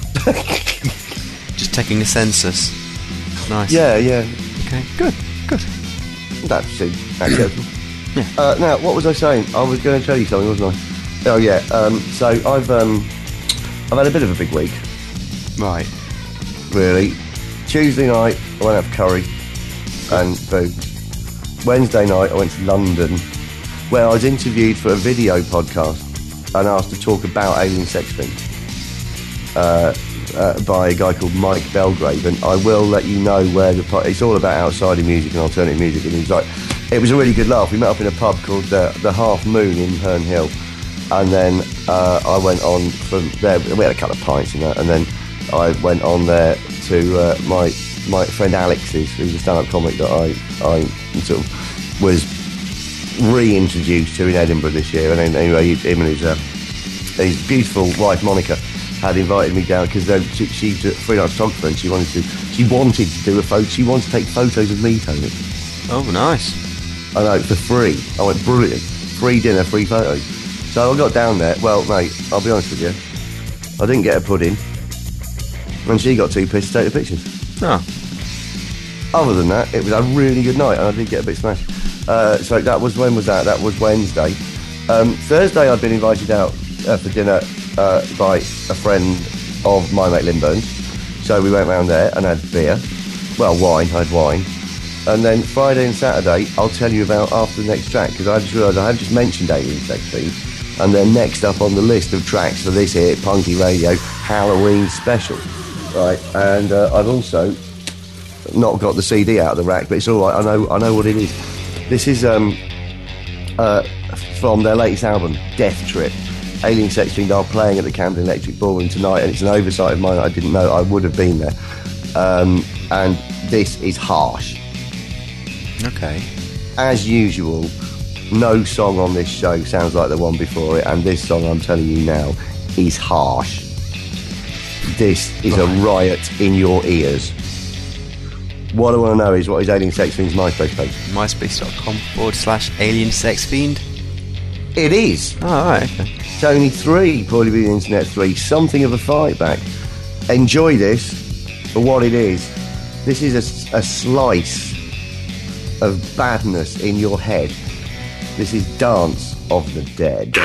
Speaker 2: Just taking a census. Nice.
Speaker 1: Yeah, yeah.
Speaker 2: Okay, good, good.
Speaker 1: That seems acceptable. Uh, now, what was I saying? I was going to tell you something, wasn't I? Oh yeah. Um, so I've um, I've had a bit of a big week,
Speaker 2: Right.
Speaker 1: really. Tuesday night I went out for curry and food. Wednesday night I went to London, where I was interviewed for a video podcast and asked to talk about alien sex things uh, uh, by a guy called Mike Belgrave, and I will let you know where the po- it's all about outsider music and alternative music, and he's like, it was a really good laugh. We met up in a pub called uh, the Half Moon in Herne Hill, and then uh, I went on from there. We had a couple of pints and that, and then I went on there to uh, my my friend Alex's, who's a stand-up comic that I I sort of was reintroduced to in Edinburgh this year. And then anyway, him and his uh, his beautiful wife Monica had invited me down because she, she's a freelance photographer and she wanted to she wanted to do a photo. She wanted to take photos of me, Tony.
Speaker 2: Oh, nice.
Speaker 1: I know, for free. I went, brilliant. Free dinner, free photos. So I got down there. Well, mate, I'll be honest with you. I didn't get a pudding. And she got too pissed to take the pictures.
Speaker 2: Oh,
Speaker 1: Other than that, it was a really good night, and I did get a bit smashed. Uh, so that was, when was that? That was Wednesday. Um, Thursday, I'd been invited out uh, for dinner uh, by a friend of my mate Lynn Burns. So we went round there and had beer. Well, wine, I had wine. And then Friday and Saturday, I'll tell you about after the next track, because I just realised I have just mentioned Alien Sex Fiend, and they're next up on the list of tracks for this here Punky Radio Halloween special. Right, and uh, I've also not got the C D out of the rack, but it's all right. I know, I know what it is. This is um, uh, from their latest album, Death Trip. Alien Sex Fiend are playing at the Camden Electric Ballroom tonight, and it's an oversight of mine. I didn't know I would have been there. Um, and this is harsh.
Speaker 2: okay.
Speaker 1: As usual, no song on this show sounds like the one before it, and this song, I'm telling you now, is harsh. This is a riot in your ears. What I want to know is what is Alien Sex Fiend's MySpace page?
Speaker 2: MySpace.com forward slash Alien Sex Fiend.
Speaker 1: It is.
Speaker 2: Oh, alright, okay.
Speaker 1: Tony three, Probably Be the Internet three, something of a fight back. Enjoy this for what it is. This is a, a slice of badness in your head. This is Dance of the Dead.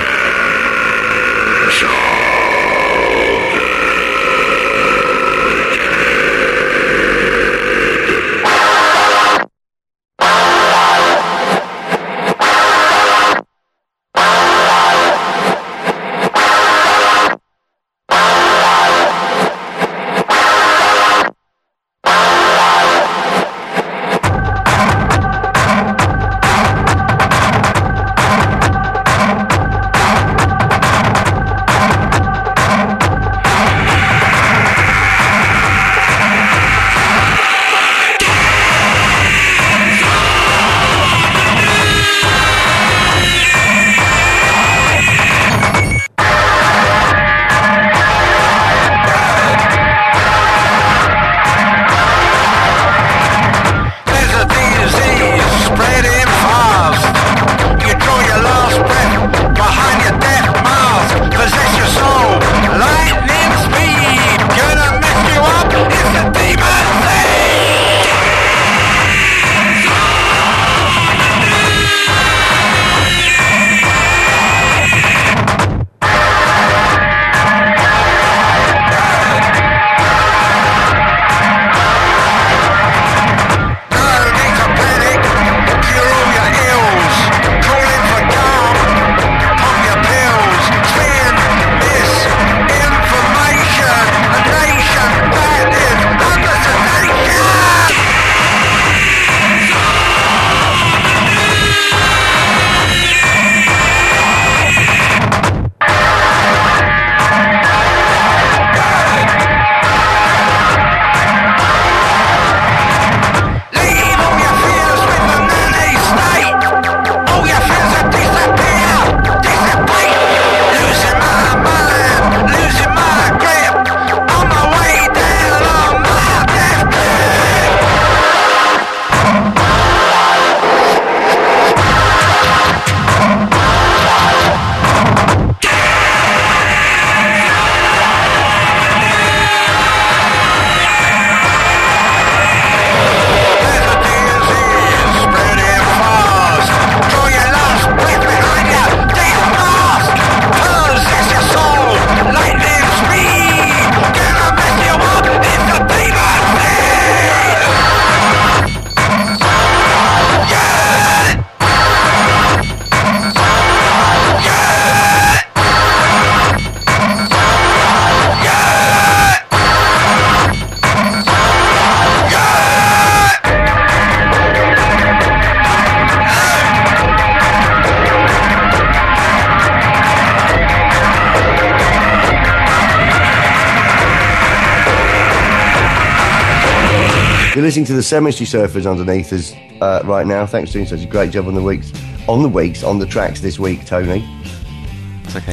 Speaker 1: You're listening to the Cemetery Surfers underneath us uh, right now. Thanks for doing such a great job on the weeks, on the weeks, on the tracks this week, Tony.
Speaker 2: It's okay.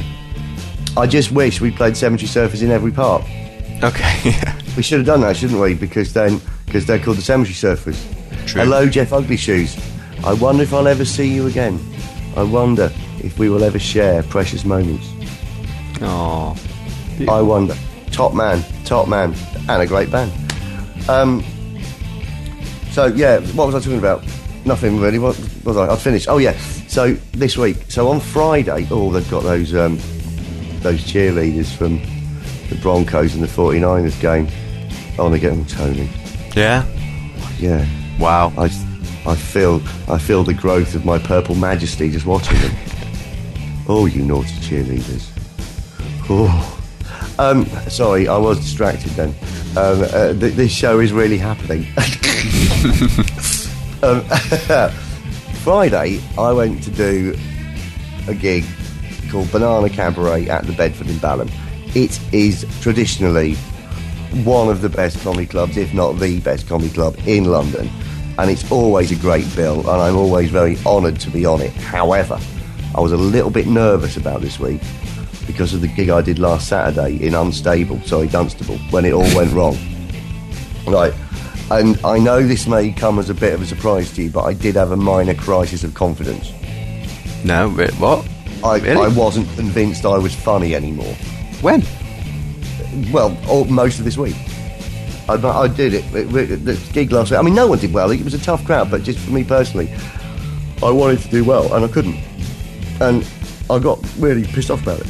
Speaker 1: I just wish we played Cemetery Surfers in every part.
Speaker 2: Okay.
Speaker 1: We should have done that, shouldn't we? Because then, because they're called the Cemetery Surfers.
Speaker 2: True.
Speaker 1: Hello, Jeff Uglyshoes. I wonder if I'll ever see you again. I wonder if we will ever share precious moments.
Speaker 2: Aww.
Speaker 1: I wonder. Top man, top man, and a great band. Um. So yeah, what was I talking about? Nothing really. What was I? I'd finished. Oh yeah. So this week. So on Friday. Oh, they've got those um, those cheerleaders from the Broncos and the forty-niners game. I want to get them, Tony.
Speaker 2: Yeah.
Speaker 1: Yeah.
Speaker 2: Wow.
Speaker 1: I, I feel I feel the growth of my purple majesty just watching them. Oh, you naughty cheerleaders. Oh. Um, sorry, I was distracted then. Um, uh, th- this show is really happening. um, Friday, I went to do a gig called Banana Cabaret at the Bedford in Balham. It is traditionally one of the best comedy clubs, if not the best comedy club in London, and it's always a great bill, and I'm always very honoured to be on it. However, I was a little bit nervous about this week because of the gig I did last Saturday in Unstable, sorry, Dunstable, when it all went wrong. Right, And I know this may come as a bit of a surprise to you, but I did have a minor crisis of confidence.
Speaker 2: No, re- what?
Speaker 1: I,
Speaker 2: Really?
Speaker 1: I wasn't convinced I was funny anymore.
Speaker 2: When?
Speaker 1: Well, all, most of this week. I, I did it. it, it the gig last week. I mean, no one did well. It was a tough crowd, but just for me personally, I wanted to do well, and I couldn't. And I got really pissed off about it.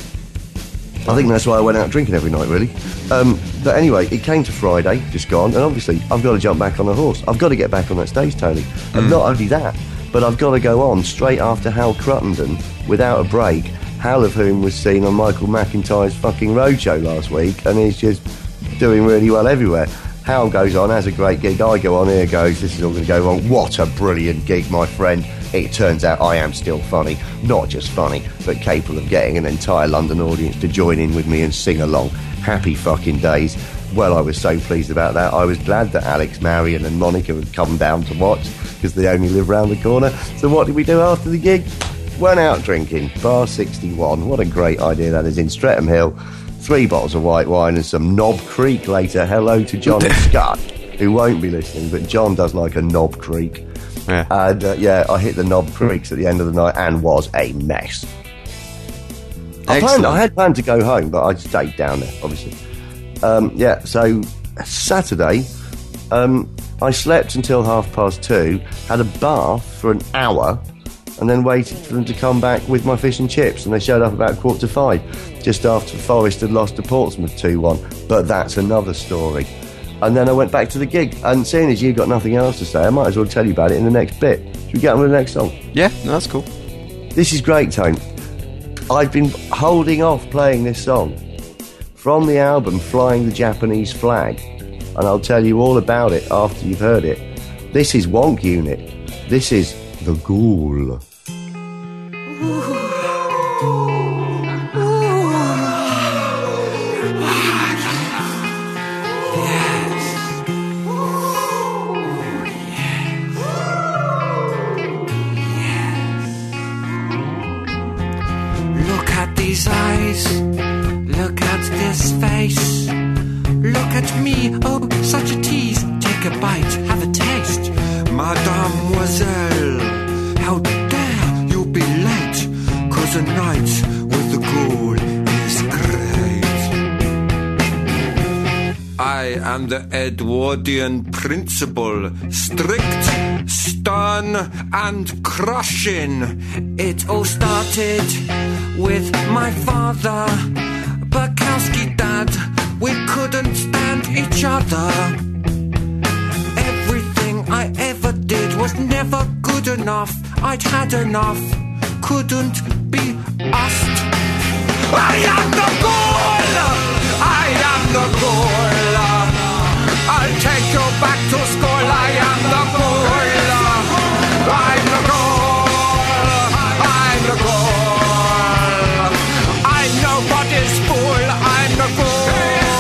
Speaker 1: I think that's why I went out drinking every night, really. Um, but anyway, it came to Friday, just gone, and obviously I've got to jump back on the horse. I've got to get back on that stage, Tony. And
Speaker 2: Mm.
Speaker 1: not only that, but I've got to go on straight after Hal Cruttenden, without a break, Hal of whom was seen on Michael McIntyre's fucking roadshow last week, and he's just doing really well everywhere. Hal goes on, has a great gig, I go on, here goes, this is all going to go wrong. What a brilliant gig, my friend. It turns out I am still funny, not just funny, but capable of getting an entire London audience to join in with me and sing along. Happy fucking days. Well, I was so pleased about that. I was glad that Alex, Marion and Monica had come down to watch, because they only live round the corner. So what did we do after the gig? Went out drinking. Bar sixty-one. What a great idea that is, in Streatham Hill. Three bottles of white wine and some Knob Creek later. Hello to John and Scott, who won't be listening, but John does like a Knob Creek.
Speaker 2: Yeah.
Speaker 1: And uh, yeah, I hit the Knob Creeks at the end of the night and was a mess. I, planned,
Speaker 2: Excellent.
Speaker 1: I had planned to go home, but I stayed down there, obviously. Um, yeah, so Saturday, um, I slept until half past two, had a bath for an hour, and then waited for them to come back with my fish and chips, and they showed up about quarter to five, just after Forest had lost to Portsmouth two one. But that's another story. And then I went back to the gig, and seeing as you've got nothing else to say, I might as well tell you about it in the next bit. Should we get on with the next song?
Speaker 2: Yeah, no, that's cool.
Speaker 1: This is great, Tone. I've been holding off playing this song from the album Flying the Japanese Flag, and I'll tell you all about it after you've heard it. This is Wonk Unit. This is The Ghoul.
Speaker 5: Look at these eyes, look at this face. Look at me, oh, such a tease. Take a bite, have a taste. Mademoiselle, how dare you be late? 'Cause a night with the ghoul is great. I am the Edwardian principle, strict, stern and crushing. It all started with my father, Bukowski dad. We couldn't stand each other. Everything I ever did was never good enough. I'd had enough, couldn't be asked. I am the ghoul! I am the ghoul! I'll take you back to school. I am the ghoul! I'm the ghoul! I'm the ghoul! I'm nobody's fool. I'm the ghoul!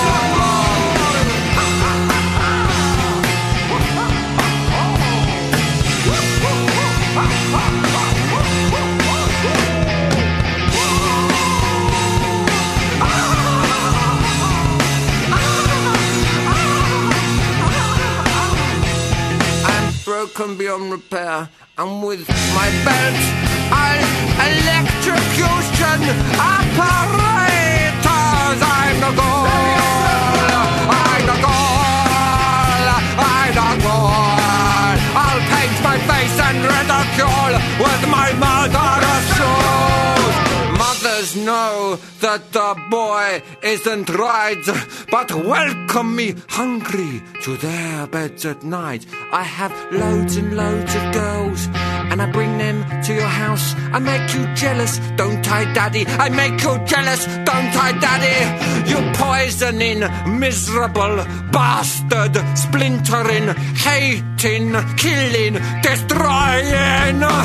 Speaker 5: Broken beyond repair, and with my belt I'll electrocution apparatus. I'm the ghoul, I'm the ghoul, I'm the ghoul. I'll paint my face and ridicule with my murderous shoes. Mothers know that the boy isn't right, but welcome me hungry to their beds at night. I have loads and loads of girls, and I bring them to your house. I make you jealous, don't I, Daddy? I make you jealous, don't I, Daddy? You poisoning, miserable bastard, splintering, hating, killing, destroying me!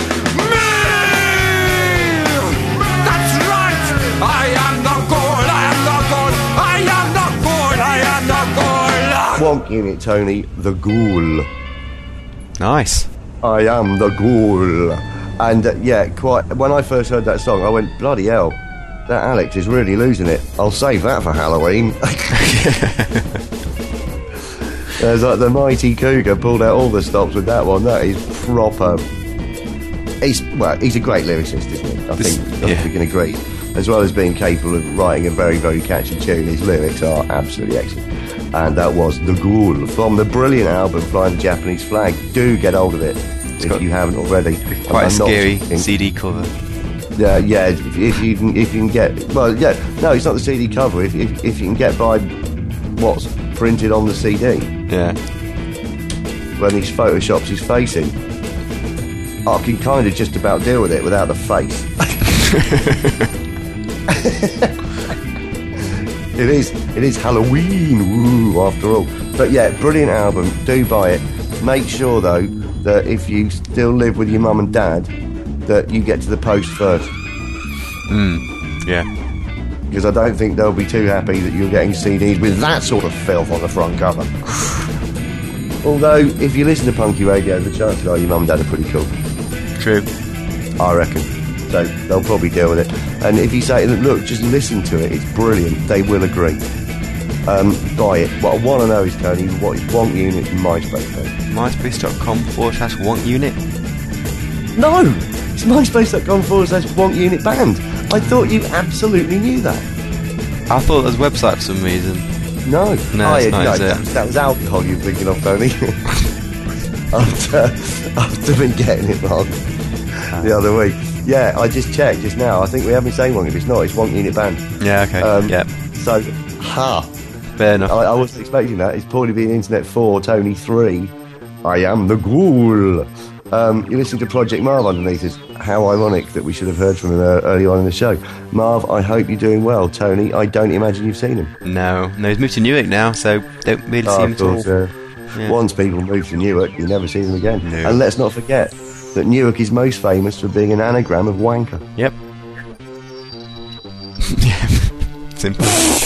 Speaker 5: That's right! I am the ghoul, I am the ghoul, I am the ghoul, I am the ghoul!
Speaker 1: Wonk Unit, Tony, The Ghoul.
Speaker 2: Nice.
Speaker 1: I am the ghoul. And uh, yeah, quite. When I first heard that song, I went, bloody hell, that Alex is really losing it. I'll save that for Halloween. There's like the Mighty Cougar pulled out all the stops with that one. That is proper. He's well, he's a great lyricist, isn't he? I
Speaker 2: This-
Speaker 1: think, I think
Speaker 2: yeah.
Speaker 1: we can agree. As well as being capable of writing a very, very catchy tune, his lyrics are absolutely excellent. And that was The Ghoul from the brilliant album Flying the Japanese Flag. Do get hold of it if
Speaker 2: got
Speaker 1: you haven't already.
Speaker 2: Quite
Speaker 1: I'm
Speaker 2: a
Speaker 1: not
Speaker 2: scary
Speaker 1: joking.
Speaker 2: C D cover.
Speaker 1: Yeah, yeah. If, if you can, if you can get, well, yeah. No, it's not the C D cover. If if, if you can get by what's printed on the C D
Speaker 2: Yeah.
Speaker 1: when he photoshops his face in, I can kind of just about deal with it without the face. It is, it is Halloween, woo, after all. But yeah, brilliant album. Do buy it. Make sure though that if you still live with your mum and dad, that you get to the post first.
Speaker 2: Yeah.
Speaker 1: Because I don't think they'll be too happy that you're getting C Ds with that sort of filth on the front cover. Although, if you listen to Punky Radio, the chances are your mum and dad are pretty cool,
Speaker 2: True.
Speaker 1: I reckon. So they'll probably deal with it. And if you say, look, just listen to it, it's brilliant, they will agree. Um, buy it. What I want to know is, Tony, what is Wonk Unit's MySpace page?
Speaker 2: MySpace.com forward slash want unit.
Speaker 1: No! It's MySpace.com forward slash Wonk Unit Band. I thought you absolutely knew that.
Speaker 2: I thought that was a website for some reason.
Speaker 1: No.
Speaker 2: No,
Speaker 1: Oh,
Speaker 2: it's
Speaker 1: yeah,
Speaker 2: not,
Speaker 1: no,
Speaker 2: is it?
Speaker 1: that, that was alcohol you're thinking of, Tony. after, after me getting it wrong the other week. Yeah, I just checked just now. I think we haven't been saying Wonk. If it's not, it's Wonk Unit Band.
Speaker 2: Yeah, okay.
Speaker 1: Um,
Speaker 2: yeah.
Speaker 1: So, ha.
Speaker 2: Fair enough.
Speaker 1: I, I wasn't expecting that. It's probably been Internet four, Tony three. I am the ghoul. Um, you listen to Project Marv underneath us. How ironic that we should have heard from him uh, early on in the show. Marv, I hope you're doing well. Tony, I don't imagine you've seen him.
Speaker 2: No. No, he's moved to Newark now, so don't really see
Speaker 1: Oh,
Speaker 2: him
Speaker 1: of
Speaker 2: at all.
Speaker 1: course, uh,
Speaker 2: Yeah.
Speaker 1: Once people move to Newark, you never see them again.
Speaker 2: No.
Speaker 1: And let's not forget that Newark is most famous for being an anagram of wanker.
Speaker 2: Yep. Simple.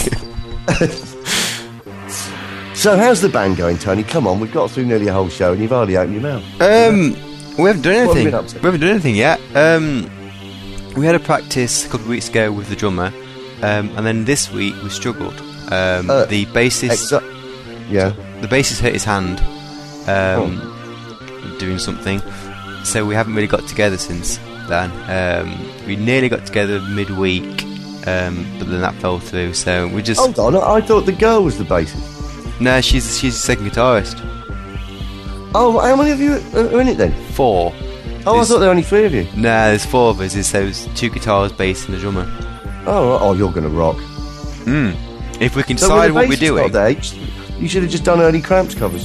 Speaker 1: So how's the band going, Tony? Come on, we've got through nearly a whole show and you've hardly opened your mouth.
Speaker 2: Um, we haven't done
Speaker 1: What have you
Speaker 2: anything.
Speaker 1: been up to?
Speaker 2: We haven't done anything yet. Um, we had a practice a couple of weeks ago with the drummer, um, and then this week we struggled. Um,
Speaker 1: Uh,
Speaker 2: the bassist,
Speaker 1: Exa- yeah.
Speaker 2: the bassist hurt his hand, um, doing something. So we haven't really got together since then. Um, we nearly got together midweek, um, but then that fell through. So we just
Speaker 1: Hold on, I thought the girl was the bassist.
Speaker 2: no. She's she's the second guitarist.
Speaker 1: Oh, how many of you are in it then?
Speaker 2: Four.
Speaker 1: Oh,
Speaker 2: There's-
Speaker 1: I thought there were only three of you.
Speaker 2: Nah, there's four of us. There's those two guitars, bass, and the drummer.
Speaker 1: Oh, oh, you're going to rock.
Speaker 2: Hmm. If we can
Speaker 1: So
Speaker 2: decide
Speaker 1: with
Speaker 2: what
Speaker 1: the
Speaker 2: we're
Speaker 1: bassist
Speaker 2: doing.
Speaker 1: not there, you should have just done early Cramps covers.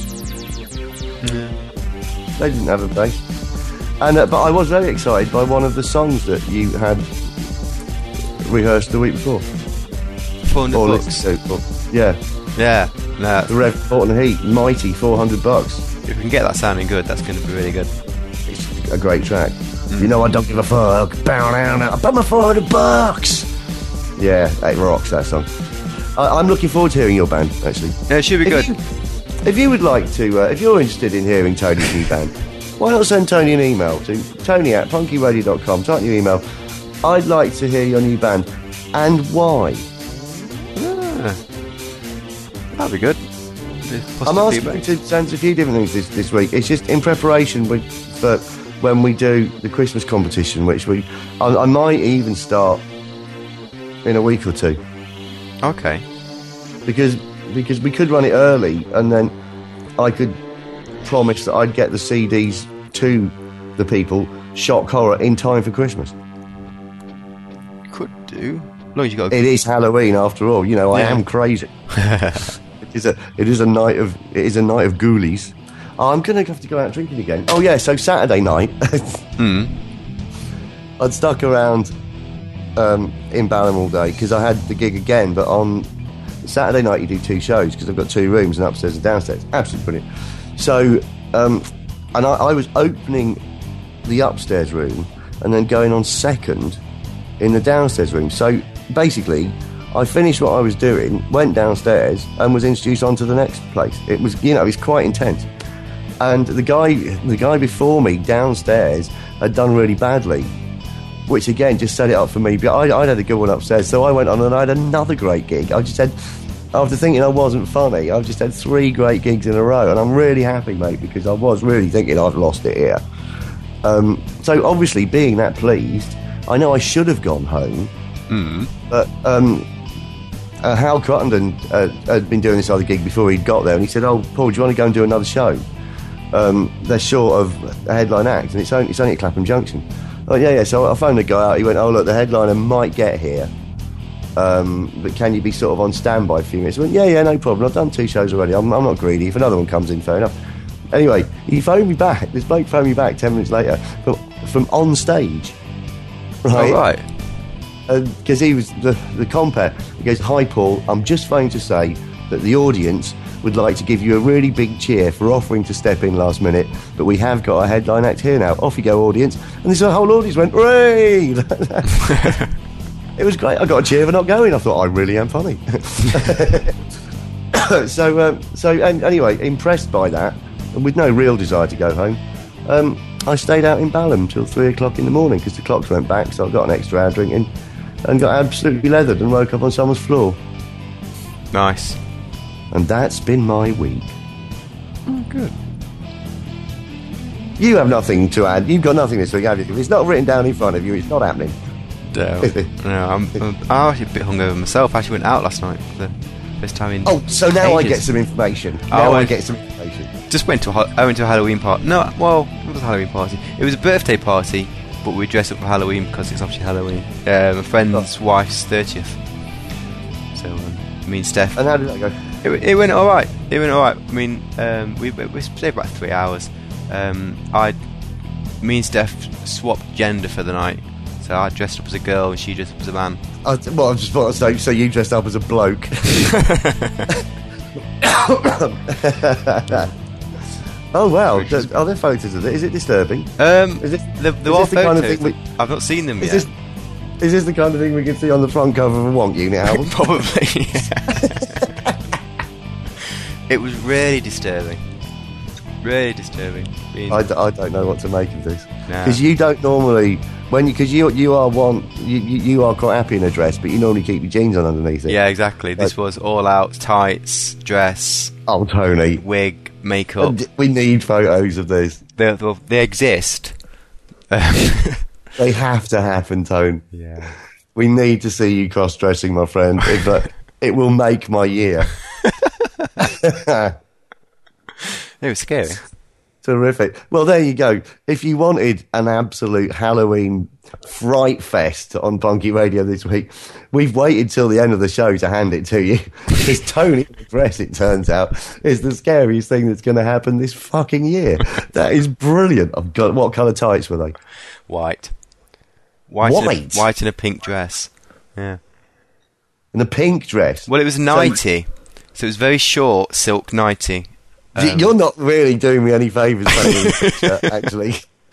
Speaker 1: They didn't have a bass. And uh, but I was very excited by one of the songs that you had rehearsed the week before.
Speaker 2: four hundred
Speaker 1: Or
Speaker 2: bucks.
Speaker 1: listened to. Or- yeah,
Speaker 2: Yeah. No,
Speaker 1: the Rev Fortin Heat, mighty four hundred bucks.
Speaker 2: if we can get that sounding good, that's going to be really good.
Speaker 1: It's a great track. You know I don't give a fuck. Bow down, I bet my four hundred bucks. Yeah, it rocks, that song. I, I'm looking forward to hearing your band, actually.
Speaker 2: No, it should be
Speaker 1: If
Speaker 2: good.
Speaker 1: you, if you would like to, uh, if you're interested in hearing Tony's new band, why not send Tony an email to tony at punky radio dot com. Type your email. I'd like to hear your new band and why.
Speaker 2: Ah, that'd be good.
Speaker 1: I'm asking you to send a few different things this, this week. It's just in preparation with, for when we do the Christmas competition, which we I, I might even start in a week or two.
Speaker 2: Okay.
Speaker 1: because because we could run it early and then I could promise that I'd get the C Ds to the people shock horror in time for Christmas.
Speaker 2: Could do. As long as you got.
Speaker 1: It is Halloween after all, you know. I
Speaker 2: Yeah.
Speaker 1: am crazy. it is a it is a night of it is a night of ghoulies. Oh, I'm gonna have to go out drinking again. Oh yeah, so Saturday night
Speaker 2: Hmm.
Speaker 1: I'd stuck around um, in Balham all day because I had the gig again, but on Saturday night you do two shows because I've got two rooms, and upstairs and downstairs. Absolutely brilliant. So, um, and I, I was opening the upstairs room and then going on second in the downstairs room. So basically, I finished what I was doing, went downstairs, and was introduced onto the next place. It was, you know, it was quite intense. And the guy, the guy before me downstairs had done really badly, which again just set it up for me. But I, I'd had a good one upstairs, so I went on and I had another great gig. I just said, after thinking I wasn't funny, I've just had three great gigs in a row, and I'm really happy, mate, because I was really thinking I've lost it here. Um, so obviously, being that pleased, I know I should have gone home,
Speaker 2: Mm.
Speaker 1: but um, uh, Hal Crittenden uh, had been doing this other gig before he'd got there, and he said, "Oh, Paul, do you want to go and do another show? Um, they're short of a headline act, and it's only, it's only at Clapham Junction." Oh, yeah, yeah. So I phoned the guy out. He went, "Oh, look, the headliner might get here, um, but can you be sort of on standby for a few minutes?" I went, "Yeah, yeah, no problem. I've done two shows already. I'm, I'm not greedy. If another one comes in, fair enough." Anyway, he phoned me back. This bloke phoned me back ten minutes later from, from on stage. Right?
Speaker 2: Oh, right.
Speaker 1: Because uh, he was the, the compere. He goes, "Hi, Paul. I'm just phoning to say that the audience would like to give you a really big cheer for offering to step in last minute, but we have got a headline act here now. Off you go, audience." And this whole audience went, "Hooray!" It was great. I got a cheer for not going. I thought, I really am funny. so, um, so and anyway, impressed by that, and with no real desire to go home, um, I stayed out in Balham till three o'clock in the morning because the clocks went back, so I got an extra hour drinking and got absolutely leathered and woke up on someone's floor.
Speaker 2: Nice.
Speaker 1: And that's been my week.
Speaker 2: Oh, good.
Speaker 1: You have nothing to add. You've got nothing this week, have you? If it's not written down in front of you, it's not happening.
Speaker 2: No, no I'm, I'm, I'm actually a bit hungover myself. I actually went out last night for the first time in
Speaker 1: Oh, so now I
Speaker 2: ages.
Speaker 1: get some information. Now
Speaker 2: Oh,
Speaker 1: I
Speaker 2: I-
Speaker 1: get some information.
Speaker 2: Just went to a, ho- I went to a Halloween party. No, well, it was a Halloween party. It was a birthday party, but we dressed up for Halloween because it's obviously Halloween. Uh, my friend's wife's thirtieth. So um, me and Steph.
Speaker 1: And how did that go?
Speaker 2: It, it went all right. It went all right. I mean, um, we we stayed about three hours. Um, I, me and Steph swapped gender for the night. So I dressed up as a girl and she dressed up as a man.
Speaker 1: I, well, I just thought to say, so you dressed up as a bloke. Oh, wow. Does- Are there photos of it? Is it disturbing?
Speaker 2: Um,
Speaker 1: Is this,
Speaker 2: there, there
Speaker 1: is
Speaker 2: are
Speaker 1: this the kind of
Speaker 2: photos.
Speaker 1: thing we-
Speaker 2: I've not seen them
Speaker 1: is
Speaker 2: yet.
Speaker 1: this, is this the kind of thing we can see on the front cover of a Wonk Unit album?
Speaker 2: Probably. It was really disturbing. Really disturbing. Being-
Speaker 1: I, d- I don't know what to make of this.
Speaker 2: No.
Speaker 1: Because you don't normally, when you, because you, you are one, you, you, you are quite happy in a dress, but you normally keep your jeans on underneath it.
Speaker 2: yeah, exactly. This
Speaker 1: Like-
Speaker 2: was all out tights, dress,
Speaker 1: Oh, Tony.
Speaker 2: wig, makeup.
Speaker 1: D- We need photos of this.
Speaker 2: They, they, they exist. Um,
Speaker 1: They have to happen, Tone.
Speaker 2: yeah.
Speaker 1: We need to see you cross-dressing, my friend. It, but it will make my year.
Speaker 2: It was scary.
Speaker 1: Terrific. Well, there you go. If you wanted an absolute Halloween fright fest on Punky Radio this week, we've waited till the end of the show to hand it to you. Because Tony in the dress, it turns out, is the scariest thing that's going to happen this fucking year. That is brilliant. I've got, what colour tights were they?
Speaker 2: White. White. And
Speaker 1: White?
Speaker 2: a, white in a pink dress. Yeah.
Speaker 1: In a pink dress.
Speaker 2: Well, it was a nightie. So, it was very short silk nightie.
Speaker 1: Y-
Speaker 2: Um,
Speaker 1: You're not really doing me any favours, painting this picture, actually.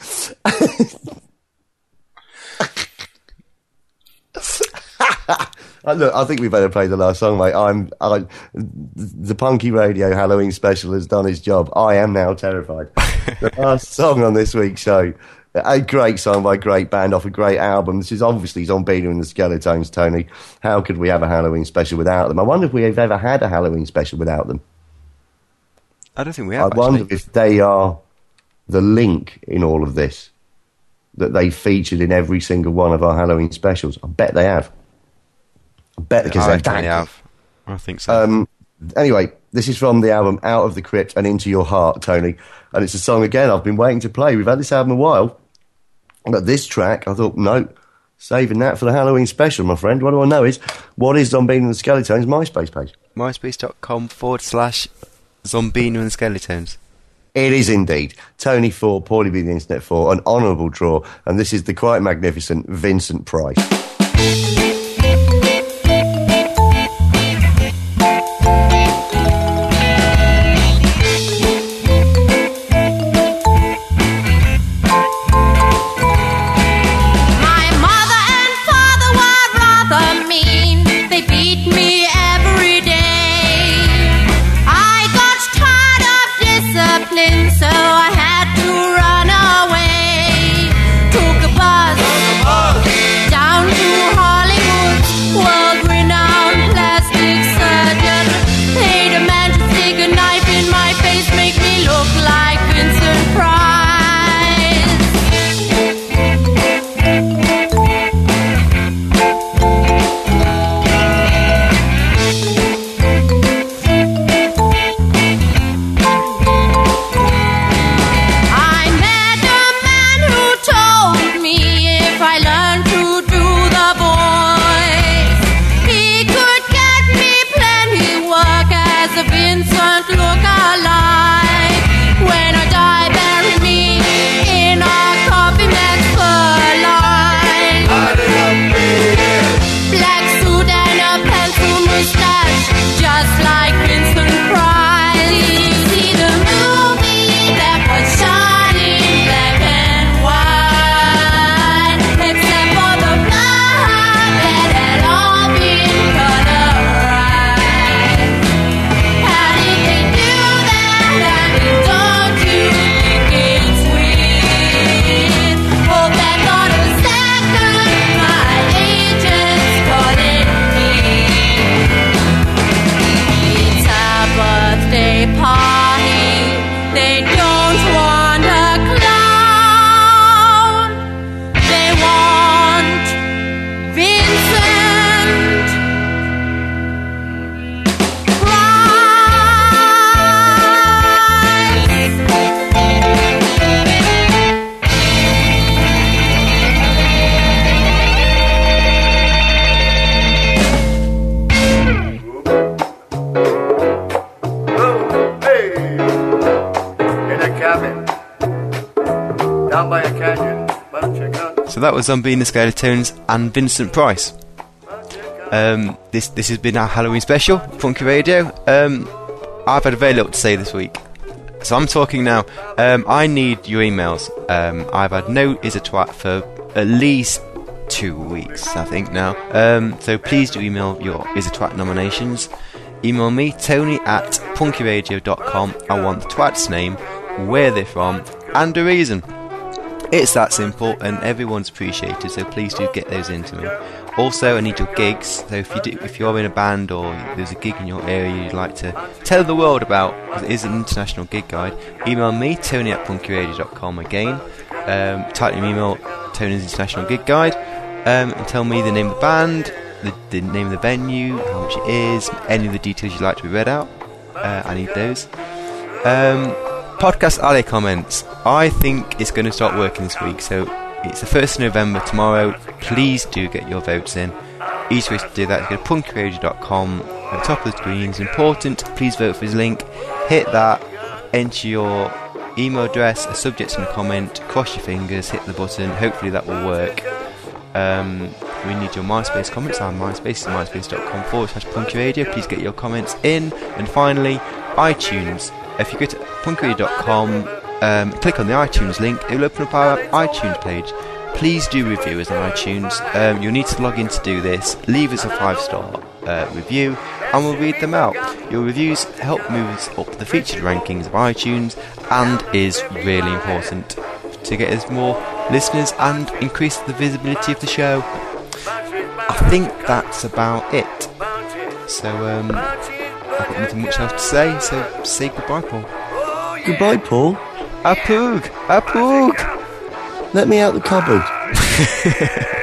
Speaker 1: Uh, Look, I think we better play the last song, mate. I'm, I, the Punky Radio Halloween special has done its job. I am now terrified. The last song on this week's show, a great song by a great band off a great album. This is obviously Zombino and the Skeletones, Tony. How could we have a Halloween special without them? I wonder if we've ever had a Halloween special without them.
Speaker 2: I don't think we
Speaker 1: I
Speaker 2: have.
Speaker 1: wonder
Speaker 2: actually.
Speaker 1: if they are the link in all of this, that they featured in every single one of our Halloween specials. I bet they have. I bet because
Speaker 2: I
Speaker 1: they're
Speaker 2: reckon
Speaker 1: that
Speaker 2: they
Speaker 1: good.
Speaker 2: have. I think so.
Speaker 1: Um, anyway, this is from the album Out of the Crypt and Into Your Heart, Tony. And it's a song, again, I've been waiting to play. We've had this album a while. But this track, I thought, no, saving that for the Halloween special, my friend. What do I know is, what is Zombino and the Skeletones' MySpace page?
Speaker 2: MySpace.com forward slash Zombino and Skeletones.
Speaker 1: It is indeed. Tony for Paulie B the Internet for an honourable draw. And this is the quite magnificent Vincent Price.
Speaker 6: My mother and father were rather mean. They beat me every day. I got tired of discipline, so I had to run away. Took a bus down to Hollywood.
Speaker 2: So that was Zombie and the Skeletons and Vincent Price. Um, this this has been our Halloween special, Punky Radio. Um, I've had very little to say this week, so I'm talking now. Um, I need your emails. Um, I've had no is a twat for at least two weeks, I think now. Um, so please do email your is a twat nominations. Email me, Tony at punkyradio dot com. I want the twat's name, where they're from, and a reason. It's that simple, and everyone's appreciated, so please do get those into me. Also, I need your gigs, so if, you do, if you're in a band or there's a gig in your area you'd like to tell the world about, because it is an international gig guide, email me, Tony at punkyradio dot com again. Um, type in email, Tony's International Gig Guide, um, and tell me the name of the band, the, the name of the venue, how much it is, any of the details you'd like to be read out. Uh, I need those. Um, podcast alley comments. I think it's going to start working this week, so it's the first of November tomorrow. Please do get your votes in. Easy way to do that is go to punky radio dot com. At the top of the screen is important. Please vote for his link. Hit that. Enter your email address, a subject and a comment. Cross your fingers. Hit the button. Hopefully that will work. Um, we need your MySpace comments. Our MySpace is myspace dot com forward slash punky radio. Please get your comments in. And finally, iTunes. If you go to punky radio dot com, um, click on the iTunes link, it will open up our iTunes page. Please do review us on iTunes. Um, you'll need to log in to do this. Leave us a five star uh, review and we'll read them out. Your reviews help move us up the featured rankings of iTunes and is really important to get us more listeners and increase the visibility of the show. I think that's about it. So, um, I've got nothing much else to say, so say goodbye, Paul.
Speaker 1: Goodbye, Paul.
Speaker 2: A poog! A poog!
Speaker 1: Let me out the cupboard.